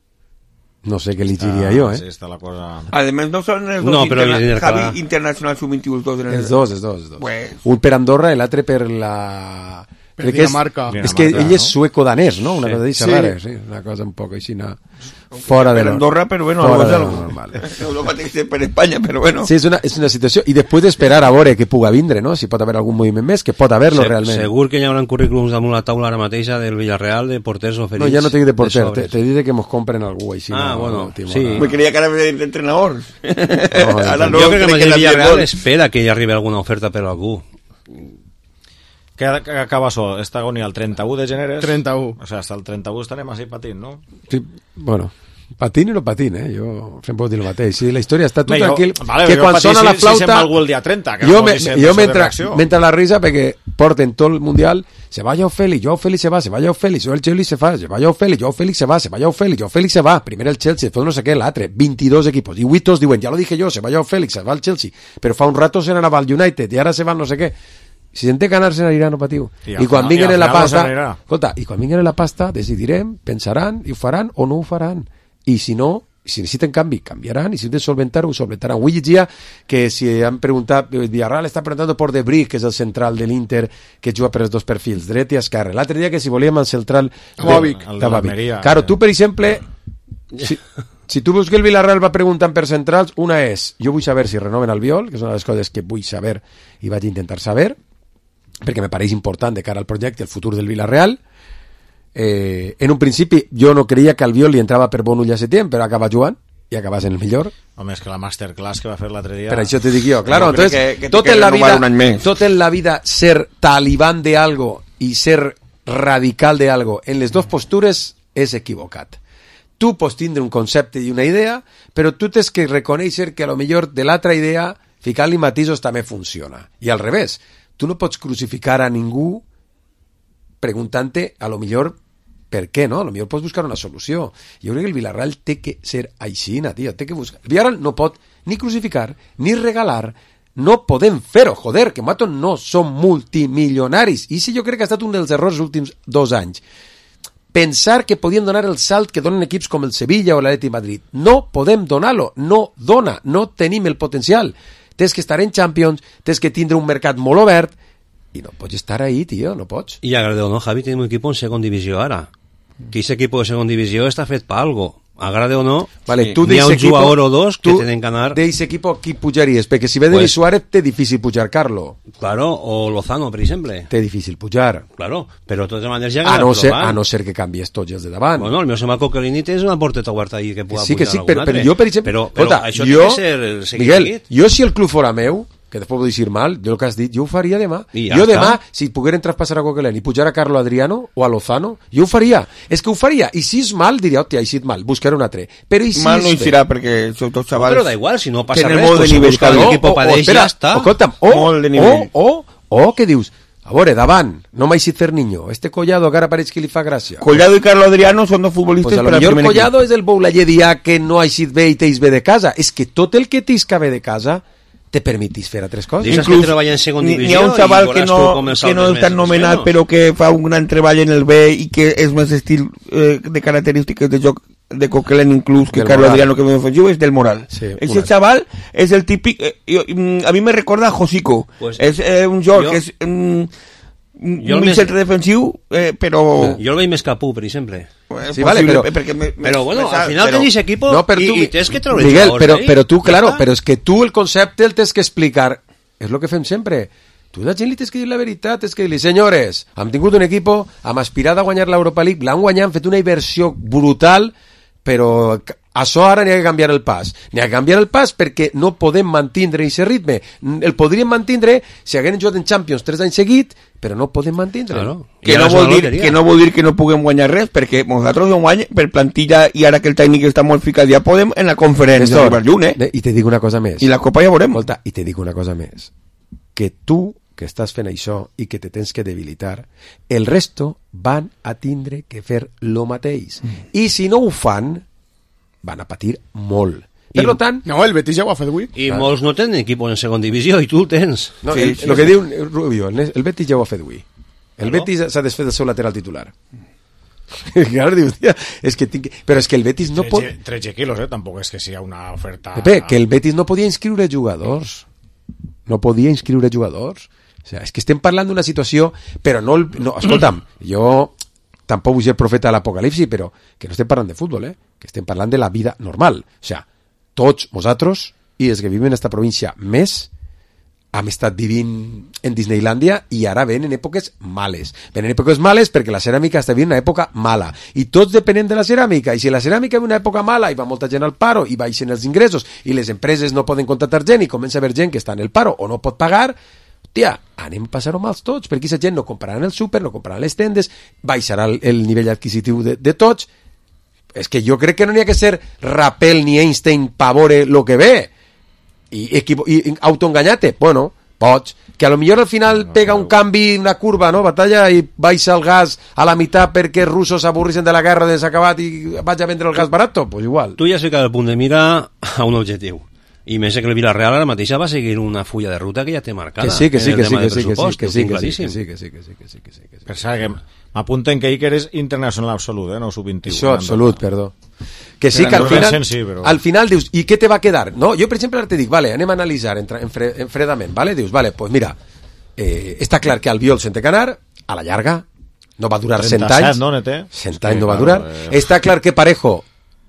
No sé què li diria jo, eh? Sí, està la cosa... Además no són els dos No, però interna intercalar. Javi Internacional sub vint-i-u, els dos en el... Els dos, els dos, els dos. Pues, Un per Andorra i l'altre per la... Per Crec que és- Dinamarca. És que Dinamarca, ell és no? sueco-danès, no? Una Sí. cosa d'això Sí. rara, sí. Una cosa un poc així, no? Fora de per lo... Andorra, però bueno, fora algo és de algo. lo normal. No lo mateix que per Espanya, però bueno. Sí, és una, és una situació... I després d'esperar a veure que puga vindre, no? Si pot haver algun moviment més, que pot haver-lo Se- realment. Segur que hi haurà currículums damunt la taula ara mateixa del Villarreal de porters oferits. No, ja no te dic de porter, te, sobres. te dic que mos compren algú així. Ah, no, bueno, no, Timo, sí. no. Me creia que era d'entrenadors. No, Ara no, jo crec que crec el la Villarreal Villarreal espera que hi arribi alguna oferta per algú. Que, que acaba això, esta agonia el trenta-u de gener. trenta-u. O sea, hasta el trenta-u estarem així patint, no? Sí, bueno, patín i no patín, eh? Jo sempre ho dic el mateix. Sí, la història està tu Bé, jo- tranquil, vale, que jo quan patir sona si- la si flauta... se'n va algú el dia trenta, que jo no me, vol dir jo això de m'entra reacció. m'entra la risa perquè porten tot el Mundial, se va Joao Félix, Joao Félix se va, se va Joao Félix, el Chelsea se fa, se va Joao Félix, Joao Félix se va, se va Joao Félix, Joao Félix se va, primer el Chelsea, después no sé què, l'altre, veintidós equipos, i avui tots diuen, ja lo dije jo, se va Joao Félix, se va el Chelsea, però fa un rato se n'anava al United, i ara se va no sé què. Si se'n té que anar, se n'anirà, no patiu. I I, al quan final- vinguen i al en la final no pasta... se n'anirà. Escolta, i quan vinguen en la pasta, decidirem, pensaran, i ho faran o no ho faran. I si no, si necessiten canvi, canviaran, i si necessiten solventar-ho, ho solventaran. Avui llegia que si han preguntat, el Villarreal està preguntando por De Brick, que és el central de l'Inter, que juga per els dos perfils, dret i esquerre. L'altre dia que si volíem el central... Amavic. El de l'Almeria. Claro, tu, per exemple, si, si tu veus que el Villarreal va preguntant per centrals, una és, jo vull saber si renoven el Viol, que és una de les coses que vull saber i vaig intentar saber, perquè me pareix important de cara al projecte, el futur del Villarreal. Eh, en un principi jo no creia que al Viol li entrava per bon ull a Setién, però acaba jugant i acabas en el millor. Home, és que la masterclass que va fer l'altre dia... Per això te dic jo, claro, Jo crec entonces, que- que té tot que en la renovar vida, un any més. tot en la vida ser talibán de algo i ser radical de algo en les dues postures és equivocat. Tu pots tindre un concepte i una idea, però tu tens que reconèixer que a lo millor de l'altra idea ficar-li matisos també funciona. I al revés, tu no pots crucificar a ningú preguntant-te a lo millor per què, no? A lo millor pots buscar una solució. Jo crec que el Villarreal té que ser aixina, tio, té que buscar... El Villarreal no pot ni crucificar, ni regalar, no podem fer-ho, joder, que mato no som multimilionaris. I si jo crec que ha estat un dels errors dels últims dos anys. pensar que podien donar el salt que donen equips com el Sevilla o l'Atlètic Madrid. No podem donar-lo, no dona, no tenim el potencial. Tens que estar en Champions, tens que tindre un mercat molt obert, i no pots estar ahí, tio, no pots. I agrade o no, Javi, tenim un equip en segon divisió ara. Que aquest equip de segon divisió està fet per algo. Agrade o no, vale, sí. tu N'hi ha un equipo, jugador o dos que tenen que anar... D'eixe equipo, qui pujaries? Perquè si ve Denis pues, Suárez, té difícil pujar Carlo. Claro, o Lozano, per exemple. Té difícil pujar. Claro, però de totes maneres ja a no, ser, a no ser que canvies tots els de davant. Bueno, el meu sembla que Coquelini té una porteta oberta ahí que pugui sí, que pujar sí, però, però jo, per exemple... Però, però Ota, això jo, té que ser el seguit. Miguel, jo si el club fora meu, que després puc dir mal, jo el que has dit, jo ho faria demà. Ja jo està. demà, si pogueren traspassar a Coquelin i pujar a Carlo Adriano o a Lozano, jo ho faria. És que ho faria. I si és mal, diria, hòstia, ha sigut mal, buscaré un altre. Però i si mal no hi serà, perquè són tots xavals... No, però da igual, si no passa tenen res, molt de pues, nivell, buscar cada l'equip padeix i ja està. Escolta'm, o, molt de o, nivell. o, o, què dius? A veure, davant, no m'ha eixit Ferniño. Este Collado que ara pareix que li fa gràcia. Collado i Carlo Adriano són dos futbolistes pues a per al millor primer Collado equip. és el Boulaye Dià que no ha eixit bé i t'eix bé de casa. És que tot el que t'eix que ve de casa te permetís fer altres coses. Dius que treballa en segon divisió. N'hi ha un xaval que no, que no està nomenat però que fa un gran treball en el B i que és més estil eh, de característiques de joc de Coquelin inclús que Carlo Adriano, que me ofensiu, és del Moral. Sí, ese chaval és el típic eh, jo, a mi me recorda a Josico. Pues, és eh, un joc que és mm, un mig centre defensiu eh, però... Jo el veig més capú, per exemple. Sí, vale, pero, me, pero bueno, al final pero, tenéis equipo no, pero y, tú, y tienes que traer Miguel, jugadores, pero, ¿eh? pero tú, claro, pero es que tú el concepte el tens que explicar, és el que fem sempre. Tu la gent li tens que dir la veritat, és que dir-li, senyores, hem tingut un equipo, hem aspirat a guanyar l'Europa League, l'han guanyat, han fet una inversió brutal, però això ara n'hi ha que canviar el pas. N'hi ha que canviar el pas perquè no podem mantindre aquest ritme. El podríem mantindre si hagueren jugat en Champions tres anys seguit, però no podem mantindre. Claro. Que, no vol dir, que no vol dir que no puguem guanyar res, perquè nosaltres un guany per plantilla i ara que el tècnic està molt ficat ja podem en la conferència de Barlluny, eh? I te dic una cosa més. I la Copa ja veurem. Escolta, i te dic una cosa més. Que tu, que estàs fent això i que te tens que debilitar, el resto van a tindre que fer lo mateix. Mm. I si no ho fan, van a patir molt. Per I, tant... No, el Betis ja ho ha fet avui. I ah. molts no tenen equip en segon divisió, i tu el tens. No, sí, el, sí, el que sí. diu Rubio, el, el Betis ja ho ha fet avui. El no? Betis s'ha desfet del seu lateral titular. Claro, dius, tia, és que tinc... Però és que el Betis no pot... trece quilos, eh? Tampoc és que sigui una oferta... Pepe, que el Betis no podia inscriure jugadors. No podia inscriure jugadors. O sea, és que estem parlant d'una situació... Però no... no escolta'm, jo... Tampoc vull ser profeta de l'apocalipsi, però que no estem parlant de futbol, eh? Que estem parlant de la vida normal. O sea, tots nosaltres, i els que vivim en esta província més, hem estat vivint en Disneylàndia i ara ven en èpoques males. Ven en èpoques males perquè la ceràmica està vivint una època mala. I tots depenent de la ceràmica. I si la ceràmica ve una època mala i va molta gent al paro i baixen els ingressos i les empreses no poden contractar gent i comença a haver gent que està en el paro o no pot pagar, tia, anem a passar-ho mals tots, perquè aquesta gent no comprarà en el súper, no comprarà les tendes, baixarà el, el nivell adquisitiu de, de tots. És que jo crec que no n'hi ha que ser Rappel ni Einstein pa veure el que ve. I, equivo- i, i autoenganyar-te, bueno, pots. Que a lo millor al final no, pega un canvi, una curva, no? Batalla i baixa el gas a la meitat perquè els russos s'avorreixen de la guerra de s'ha acabat i vaig a vendre el gas barato, pues igual. Tu ja has ficat el punt de mira a un objectiu. I més que el Villarreal ara mateixa va seguir una fulla de ruta que ja té marcada. Que sí, que sí, que sí, que sí, que sí, que sí, sí, que sí, que sí, que sí, que sí, que sí, que sí, que sí. Per cert, que m'apunten que Iker és internacional absolut, eh? No sub vint-i-u. Això, absolut, perdó. Que sí, que al final, sí, però... al final dius, i què te va quedar? No, jo, per exemple, ara te dic, vale, anem a analitzar en, en, fre, en fredament, vale? Dius, vale, pues mira, eh, està clar que Albiol se'n té que anar, a la llarga, no va durar cent anys. No, Nete? cent anys no va durar. Eh... Està clar que Parejo,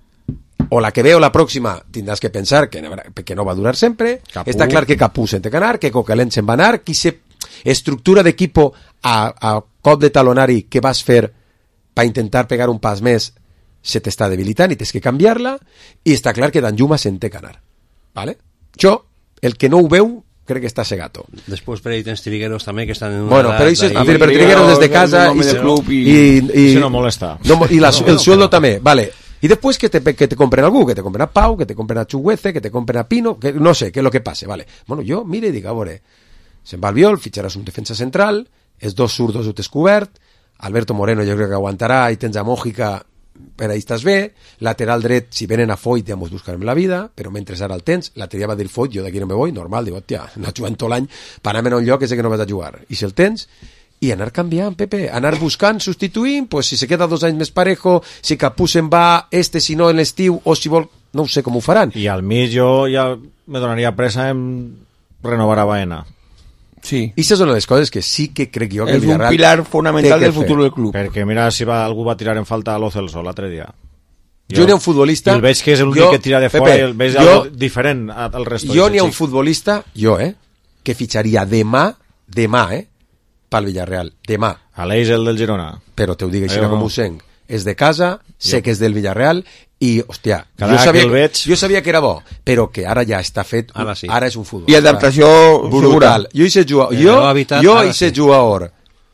o la que ve o la pròxima, tindràs que pensar que, que no va durar sempre. Capú. Està clar que Capú se'n té que anar, que Coquelin se'n va anar, qui se estructura d'equipo a, a cop de talonari que vas fer per intentar pegar un pas més se t'està debilitant i tens que canviar-la, i està clar que Danjuma se'n té que anar. ¿Vale? Jo, el que no ho veu, crec que està segato. Després per ahí tens Trigueros també que estan en una bueno, però això és dir, per Trigueros des de casa i, i, i, i, i no molesta. No, i la, el sueldo també, vale. Y después que te, que te compren algú, que te compren a Pau, que te compren a Chuguece, que te compren a Pino, que no sé, qué es lo que pase, vale. Bueno, jo, mire i dic, a veure, se'n va Albiol, fitxaràs un defensa central, els dos zurdos ho tens cobert, Alberto Moreno jo crec que aguantarà i tens a Mójica, per ahí estàs bé, lateral dret, si venen a Foyt ja mos buscarem la vida, però mentre ara el tens, l'altre dia va dir Foyt, jo d'aquí no me voy, normal, dic, hòstia, no jugant tot l'any, per anar a un lloc que sé que no vas a jugar, i si el tens, i anar canviant, Pepe, anar buscant, substituint, pues si se queda dos anys més parejo, si Capú se'n va, este si no en l'estiu, o si vol, no ho sé com ho faran. I al mig jo ja me donaria pressa en renovar a Baena. Sí. I aquestes són les coses que sí que crec jo que és un pilar fonamental del futur del club. Perquè mira si va, algú va tirar en falta a Lo Celso l'altre dia. Jo, jo n'hi ha un futbolista... I el veig que és l'únic que tira de fora Pepe, i el veig jo, algo diferent al resto. Jo n'hi ha un futbolista, jo, eh, que fitxaria demà, demà, eh, pel Villarreal, demà. A l'Eix, el del Girona. Però te ho dic així eh, com ho sent. És de casa, sé jo. que és del Villarreal, i, hòstia, Cada jo sabia, que veig... jo sabia que era bo, però que ara ja està fet, ara, sí. ara és un futbol. I adaptació brutal. Jo hice jugador, jo, habitat, jo hice sí. jugador,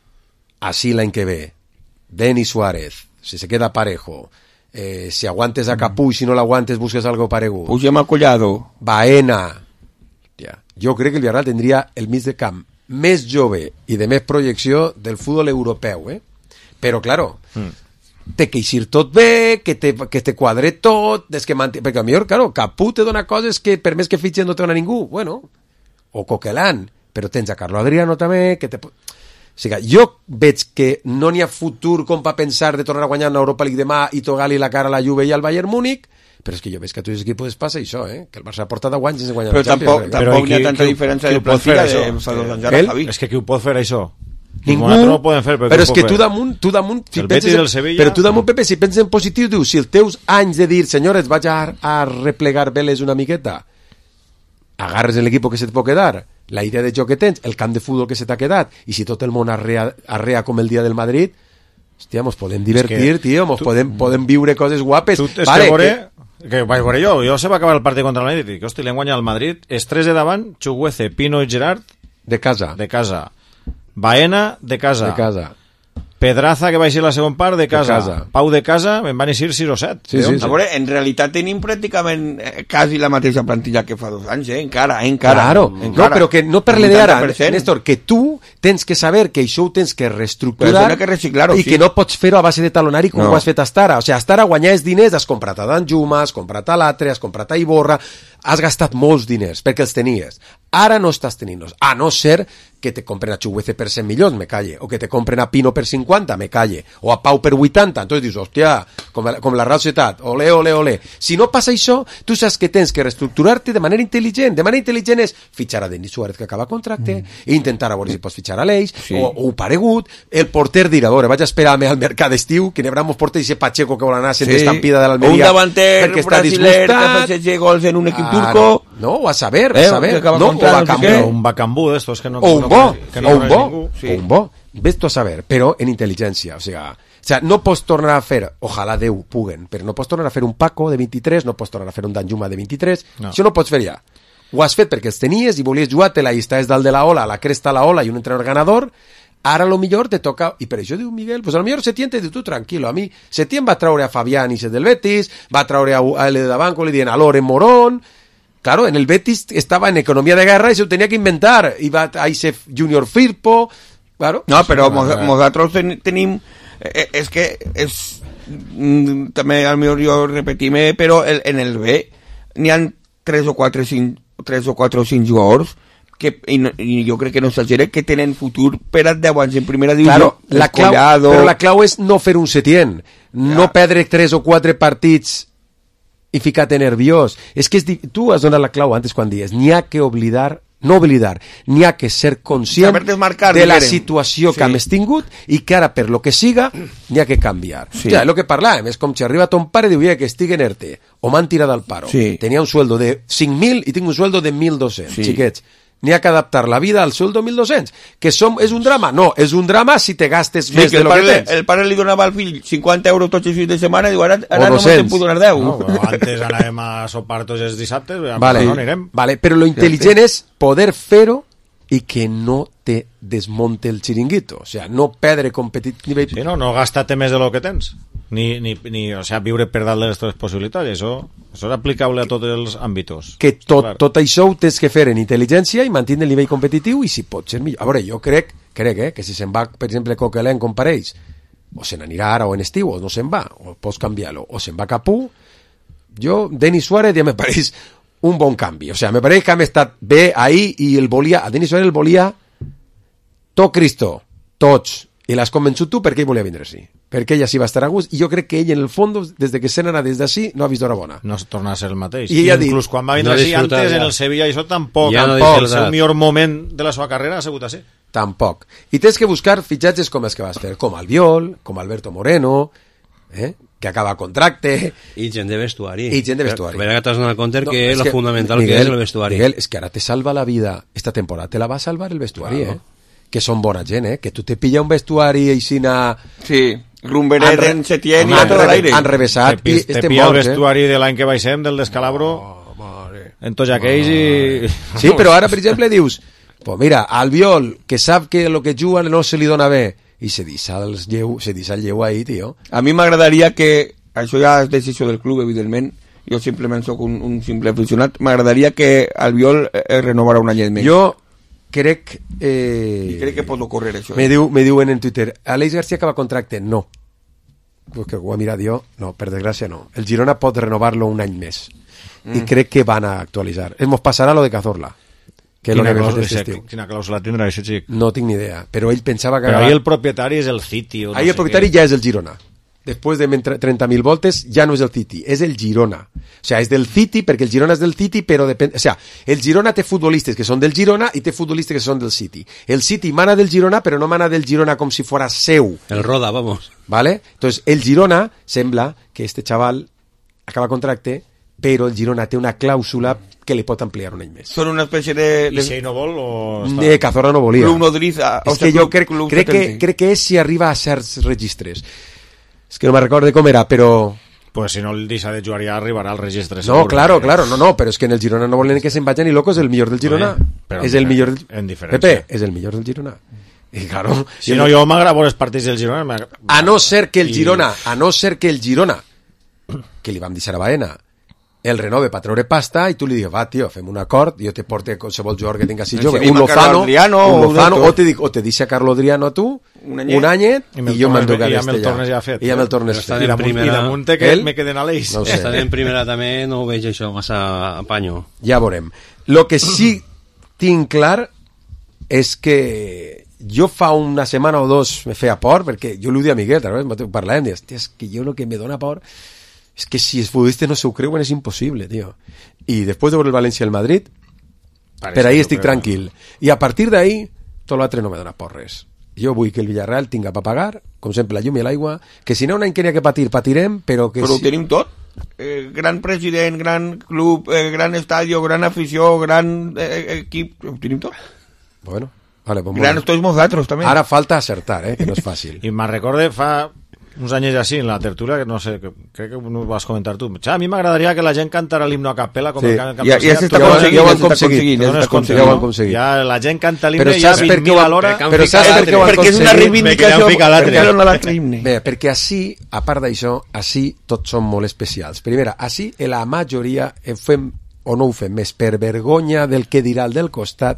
así l'any que ve, Denis Suárez, si se queda parejo, eh, si aguantes a Capú i si no l'aguantes busques algo paregut. Pugem a Collado. Baena. Hòstia, jo crec que el Villarreal tindria el mig de camp més jove i de més projecció del futbol europeu, eh? Però, claro, mm. té que eixir tot bé, que te, que te quadre tot, des que manté... perquè potser, claro, Capú te dona coses que per més que fitxen no te dona ningú, bueno, o Coquelin, però tens a Carlo Adriano també, que te... O sigui, jo veig que no n'hi ha futur com per pensar de tornar a guanyar una Europa League demà i tocar-li la cara a la Juve i al Bayern Múnich, però és que jo veig que a tots els equips passa això, eh? Que el Barça ha portat deu anys sense guanyar però la Champions. Tampoc, però tampoc n'hi ha tanta diferència de plantilla de fa dos anys ara, Javi. És que qui ho pot fer, això? Ningú, no ho fer, però, però és que tu damunt, tu damunt si el penses, del Sevilla, però tu damunt, Pepe, si penses en positiu, dius, si els teus anys de dir, senyores, vaig a, a replegar veles una miqueta, agarres l'equip que se te pot quedar, la idea de joc que tens, el camp de futbol que se t'ha quedat, i si tot el món arrea, arrea com el dia del Madrid, hòstia, mos podem divertir, tio, mos tu, podem, podem viure coses guapes. Tu, vale, que, veure, que... que vaig veure jo, jo se va acabar el partit contra el Madrid, i dic, hosti, l'hem guanyat al Madrid, és tres de davant, Chuguece, Pino i Gerard, de casa. De casa. Baena, de casa. De casa. Pedraza, que va eixir la segona part, de casa. De casa. Pau, de casa, em van eixir sis o set. Sí, sí, sí. A veure, en realitat tenim pràcticament eh, quasi la mateixa plantilla que fa dos anys, eh? Encara, encara. Claro, encara. No, però que no per l'idea ara, Néstor, que tu tens que saber que això ho tens que reestructurar que reciclar-ho, i sí. que no pots fer-ho a base de talonari com no. ho has fet hasta ara. O sigui, hasta ara guanyaves diners, has comprat a Danjuma, has comprat a l'altre, has comprat a Iborra, has gastat molts diners perquè els tenies. Ara no estàs tenint-los, a no ser que te compren a Chuguece per cent milions, me calle, o que te compren a Pino per cinquanta, me calle, o a Pau per vuitanta, entonces dius, hòstia, com, com la Real Societat, ole, ole, ole. Si no passa això, tu saps que tens que reestructurar-te de manera intel·ligent. De manera intel·ligent és fitxar a Denis Suárez, que acaba contracte, mm. i intentar a veure si pots fitxar a l'Eix, sí. o, o paregut, el porter dirà, a veure, vaig a esperar-me al mercat d'estiu, que n'hi haurà molts porters i Pacheco que vol anar sent sí. estampida de l'Almeria. Un davanter brasiler que fa gols en un equip ah, turco. No, o a saber, a saber. Eh, no, o Bacambú. Un Bacambú d'estos que no... O un bo, que no o un bo, sí. o un bo. Ves tu a saber, però en intel·ligència, o sigui... O sea, no pots tornar a fer, ojalà Déu puguen, però no pots tornar a fer un Paco de vint-i-tres, no pots tornar a fer un Danjuma de vint-i-tres, no. Això no pots fer ja. Ho has fet perquè els tenies i volies jugar-te-la i estàs dalt de la ola, a la cresta a la ola i un entrenador ganador, ara lo millor te toca, i per això diu Miguel, pues a lo millor Setién te diu tu tranquilo, a mi Setién va traure a Fabián i del Betis, va traure a, a L de Banco, li diuen a Loren Morón, claro, en el Betis estaba en economía de guerra y se lo tenía que inventar, iba a irse Junior Firpo, claro. No, però nosaltres ten, tenim... Eh, és que és mm, també al millor jo repetim-me, però el, en el B n'hi ha tres o quatre tres o quatre o cinc jugadors que, i, no, i jo crec que no s'exagera, que tenen futur per a deu anys en primera divisió. Claro, la clau, però la clau és no fer un Setién, no ja. perdre tres o quatre partits i ficar-te nerviós. És que és, tu has donat la clau antes quan dies, n'hi ha que oblidar no oblidar, n'hi ha que ser conscient de la situació sí. que hem tingut i que ara, per lo que siga, n'hi ha que canviar. Sí. Ja, el que parlàvem, és com si arriba ton pare i diu, que estic en ERTE, o m'han tirat al paro. Sí. Tenia un sueldo de cinc mil i tinc un sueldo de mil dos-cents, sí. xiquets. N'hi ha que adaptar la vida al sueldo mil dos-cents. Que som, és un drama? No, és un drama si te gastes sí, més de lo pare, que tens. El pare li donava al fill cinquanta euros tots els fills de setmana i diu, ara, ara no me'n puc donar deu. No, antes anàvem a sopar tots els dissabtes, vale, no anirem. Vale, però lo intel·ligent és poder fer-ho i que no te desmonte el xiringuito, o sea, no perdre competit nivell... Sí, no, no gastar-te més de lo que tens, ni, ni, ni o sea, viure per dalt de les teves possibilitats, això, això és aplicable a tots els àmbits. Que tot, tot això ho tens que fer en intel·ligència i mantenir el nivell competitiu i si pot ser millor. A veure, jo crec, crec eh, que si se'n va, per exemple, Coquelin com pareix, o se n'anirà ara o en estiu, o no se'n va, o pots canviar-lo, o se'n va Capú, jo, Denis Suárez ja me pareix un bon canvi, o sea, me pareix que hem estat bé ahí i el volia, a Denis Suárez el volia tot Cristo, tots, i l'has convençut tu perquè ell volia vindre així, perquè ell així va estar a gust, i jo crec que ell en el fons, des de que se n'ha des d'ací, no ha vist hora bona. No es torna a ser el mateix. I, I inclús quan va vindre no així, antes ja. En el Sevilla, això tampoc, ja tampoc, no el seu millor moment de la seva carrera ha sigut així. Tampoc. I tens que buscar fitxatges com els que vas fer, com Albiol, com Alberto Moreno, eh? que acaba contracte... I gent de vestuari. I gent de vestuari. Per, per que t'has donat compte no, que és lo que, fundamental Miguel, que és el vestuari. Miguel, és que ara te salva la vida, esta temporada te la va salvar el vestuari, claro. eh? Que són bona gent, eh? Que tu te pilla un vestuari aixina... Sí, Rumberet en Setién i tot l'aire. Han revesat te, i te estem pilla morts, el vestuari eh? de l'any que baixem, del descalabro, oh, en tots aquells i... Sí, però ara, per exemple, dius... Pues mira, Albiol, que sap que el que juga no se li dona bé, i se deixa el lleu, se deixa el lleu ahí, tio. A mi m'agradaria que... Això ja és decisió del club, evidentment. Jo simplement soc un, un simple aficionat. M'agradaria que Albiol eh, renovara un any més. Jo crec... Eh... I crec que pot ocórrer això. Me, diu, me diuen en Twitter, Aleix García acaba contracte? No. Pues que ho ha mirat jo. No, per desgràcia no. El Girona pot renovar-lo un any més. Mm. I crec que van a actualitzar. Ens passarà lo de Cazorla. Que quina, clàusula, quina clàusula tindrà això, xic? No tinc ni idea, però ell pensava que... Però ahí el propietari és el City. O no ahí el propietari què. Ja és el Girona. Després de trenta mil voltes ja no és el City, és el Girona. O sea, és del City perquè el Girona és del City, però depèn... O sea, el Girona té futbolistes que són del Girona i té futbolistes que són del City. El City mana del Girona, però no mana del Girona com si fora seu. El Roda, vamos. ¿Vale? Entonces, el Girona sembla que este chaval acaba contracte, però el Girona té una clàusula que li pot ampliar un any més. Són una espècie de... I si ell no vol o... De Cazorla no volia. Club nodriz... A... És que jo crec, crec, que, crec que és si arriba a certs registres. És que no me'n recordo com era, però... Pues si no el deixa de jugar ja arribarà al registre. No, segur, claro, perquè... claro, no, no, però és que en el Girona no volen que se'n vagin ni locos, el millor del Girona. Bé, és el millor... En diferència. Pepe, és el millor del Girona. I claro... Si no, jo m'agrada veure els partits del Girona... A no ser que el Girona, a no ser que el Girona, que li vam deixar a Baena, el renove per treure pasta i tu li digues, va, tio, fem un acord, jo te porte qualsevol jugador que tinga així jove, un Lozano, un Lozano, o te dic, o te deixa Carlo Adriano a tu, un anyet, un anyet i, i jo m'enduc a l'Estella. I amb el tornes ja fet. I amb el tornes fet. I damunt té que me queden a l'eix. No sé. Estan en primera també, no ho veig això massa a panyo. Ja veurem. Lo que sí tinc clar és que jo fa una setmana o dos me feia por, perquè jo li ho dic a Miguel, parlàvem, dius, és que jo el que me dona por es que si els futbolistes no s'ho creuen és impossible, tio. I després de veure el València i el Madrid, Parece per ahí estic tranquil. I a partir d'ahí, tot l'altre no me dona por res. Jo vull que el Villarreal tinga per pagar, com sempre la llum i l'aigua, que si no un any que n'hi ha que patir, patirem, però que... Però si... ho tenim tot. Eh, gran president, gran club, eh, gran estadio, gran afició, gran eh, equip, ho tenim tot. Bueno, vale, pues gran bueno. tots nosaltres també. Ara falta acertar, eh, que no és fàcil. I me'n recorde fa... uns anys així, en la tertúlia, que no sé, que, crec que no ho vas comentar tu. A mi m'agradaria que la gent cantara l'himno a capella, com sí. el can, ja, ja s'està aconseguint, ja ho han aconseguit, ja ho han aconseguit. Ja la gent canta l'himne ja vint mil a l'hora. Però saps per què ho han perquè és una reivindicació, perquè, Bé, perquè així, a part d'això, així tots som molt especials. Primera, així la majoria en fem o no ho fem més per vergonya del que dirà el del costat,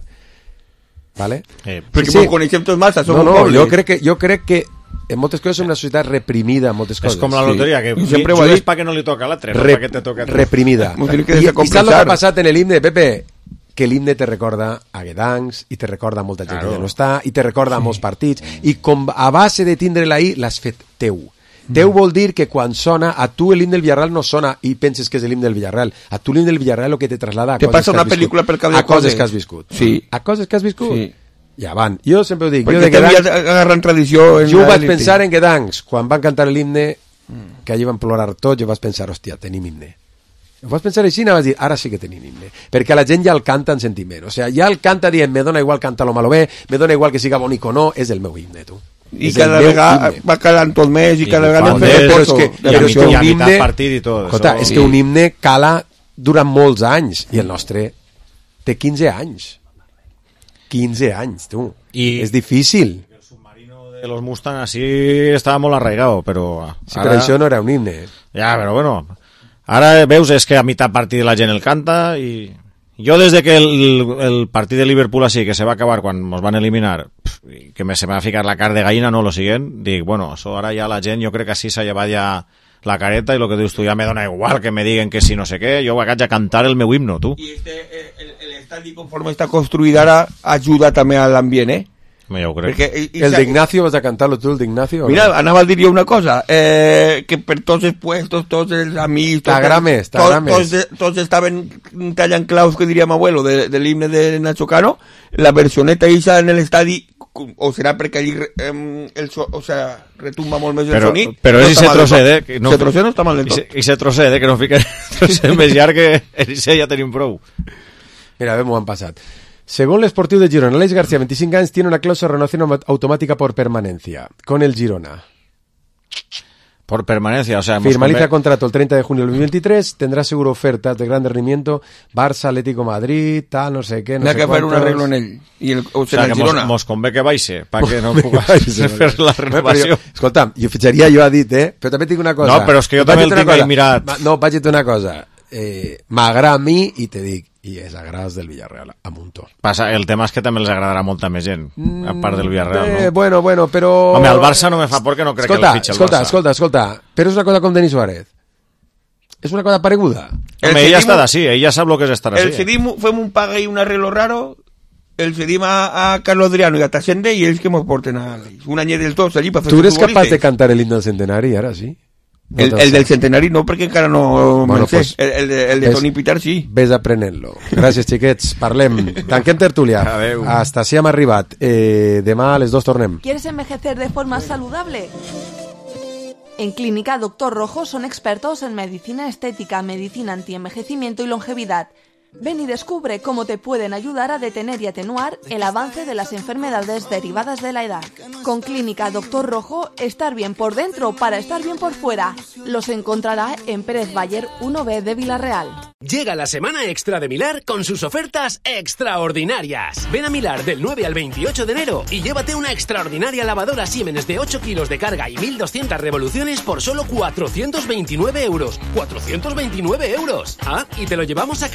vale? Eh, perquè sí, sí. Ho coneixem tots massa, som no, no, jo crec que jo crec que en moltes coses som una societat reprimida en moltes coses. És com la loteria, que sí. sempre ho ha dit perquè no li toca a l'altre, no perquè te toca a tu. Reprimida. I, i saps el que ha passat en l'himne, Pepe? Que l'himne te recorda a Guedancs i te recorda a molta gent claro. Que ja no està i te recorda sí. A molts partits i com a base de tindre-la ahí l'has fet teu. Mm. Teu vol dir que quan sona a tu l'himne del Villarreal no sona i penses que és l'himne del Villarreal. A tu l'himne del Villarreal el que te traslada a te coses passa que una has pel·lícula viscut. Per a coses que has viscut. Sí. A coses que has viscut. Sí. Ja van. Jo sempre ho dic. Perquè jo de Guedancs, agarran tradició en jo vaig pensar en Guedancs quan van cantar l'himne que allí van plorar tots, jo vaig pensar, hòstia, tenim himne. Ho vaig pensar així i vas dir, ara sí que tenim himne. Perquè la gent ja el canta en sentiment. O sea, ja el canta dient, me dona igual cantar-lo mal o bé, me dona igual que siga bonic o no, és el meu himne, tu. I és cada vegada va quedant tot més i cada vegada més. Però és que, però és que un himne... Partit i tot, escolta, és que un himne cala durant molts anys i el nostre té quinze anys. quinze anys, tu. I és difícil. El submarino de los Mustang así estava molt arraigado, però... Sí, ara... però això no era un himne. Ja, però bueno... Ara veus, és que a mitad partit la gent el canta i... Jo des de que el, el partit de Liverpool així, que se va acabar quan ens van eliminar, pf, que me, se me va ficar la cara de gallina, no, lo siguient, dic, bueno, això ara ja la gent, jo crec que així s'ha llevat ja la careta i el que dius tu, ja me dona igual que me diguen que si no sé què, jo vaig a cantar el meu himno, tu. I este, el, el estadi conforme està construït ara ajuda també a l'ambient, eh? Ja ho crec. Perquè, i, i el d'Ignacio, vas a cantar-lo tu, el d'Ignacio? Mira, anava a dir jo una cosa, eh, que per tots els puestos, tots els amics... T'agrames, tots, t'agrames. tots, tots estaven tallant claus, que diria mi abuelo, de, de l'himne de Nacho Cano, la versioneta esa en el estadi, o serà perquè allí eh, el so, o sea, retumba molt més el però, sonit. Però no és ese trosset, eh? Que no, ese trosset no està mal del tot. I ese trosset, eh? Que no fica trosset més llarg que en ese ja tenim prou. Mira, bé, m'ho han passat. Según el Sportiu de Girona, Aleix García, veinticinco años, tiene una cláusula de renovación automática por permanencia con el Girona. Por permanencia, o sea... Finaliza contrato el treinta de junio del dos mil veintitrés, tendrá seguro ofertas de gran rendimiento, Barça, Atlético Madrid, tal, no sé qué, no N'ha sé que fer cuántos... un arreglo en ell. I el, o, o sea, el que Girona. mos, mos convé que baixe, perquè no puguis fer la renovació. Jo, escolta, jo fitxaria, jo ha dit, eh? Però també et dic una cosa. No, però és que jo també el tinc ahí mirat. No, vaig dir una cosa. Eh, m'agrada a mi i te dic, i és agrades del Villarreal, a muntó. Passa, el tema és que també els agradarà molta més gent, a part del Villarreal, eh, no? Bueno, bueno, però... Home, al Barça no me fa por que no crec escolta, que el fitxa el escolta, Barça. Escolta, escolta, però és una cosa com Denis Suárez. És una cosa pareguda. Home, ella està d'ací, ella sap el que és estar El així. cedim, fem un paga i un arreglo raro, el cedim a, a Carlos Adriano i a Tassende i ells que mos porten a un anyet dels dos allí per fer Tu eres capaç de cantar el himno del centenari, ara sí? No el, el del centenari no, perquè encara no bueno, me'n sé. pues, el, el, de, el de ves, Toni Pitar sí. Ves aprenent-lo. Gràcies, xiquets. Parlem. Tanquem tertúlia. Hasta si hem arribat. Eh, demà a les dos tornem. ¿Quieres envejecer de forma saludable? En Clínica Doctor Rojo son expertos en medicina estética, medicina antienvejecimiento y longevidad. Ven y descubre cómo te pueden ayudar a detener y atenuar el avance de las enfermedades derivadas de la edad. Con Clínica Doctor Rojo, estar bien por dentro para estar bien por fuera. Los encontrará en Pérez Bayer uno B de Villarreal. Llega la semana extra de Milar con sus ofertas extraordinarias. Ven a Milar del nueve al veintiocho de enero y llévate una extraordinaria lavadora Siemens de ocho kilos de carga y mil doscientas revoluciones por solo cuatrocientos veintinueve euros. ¡cuatrocientos veintinueve euros! Ah, y te lo llevamos a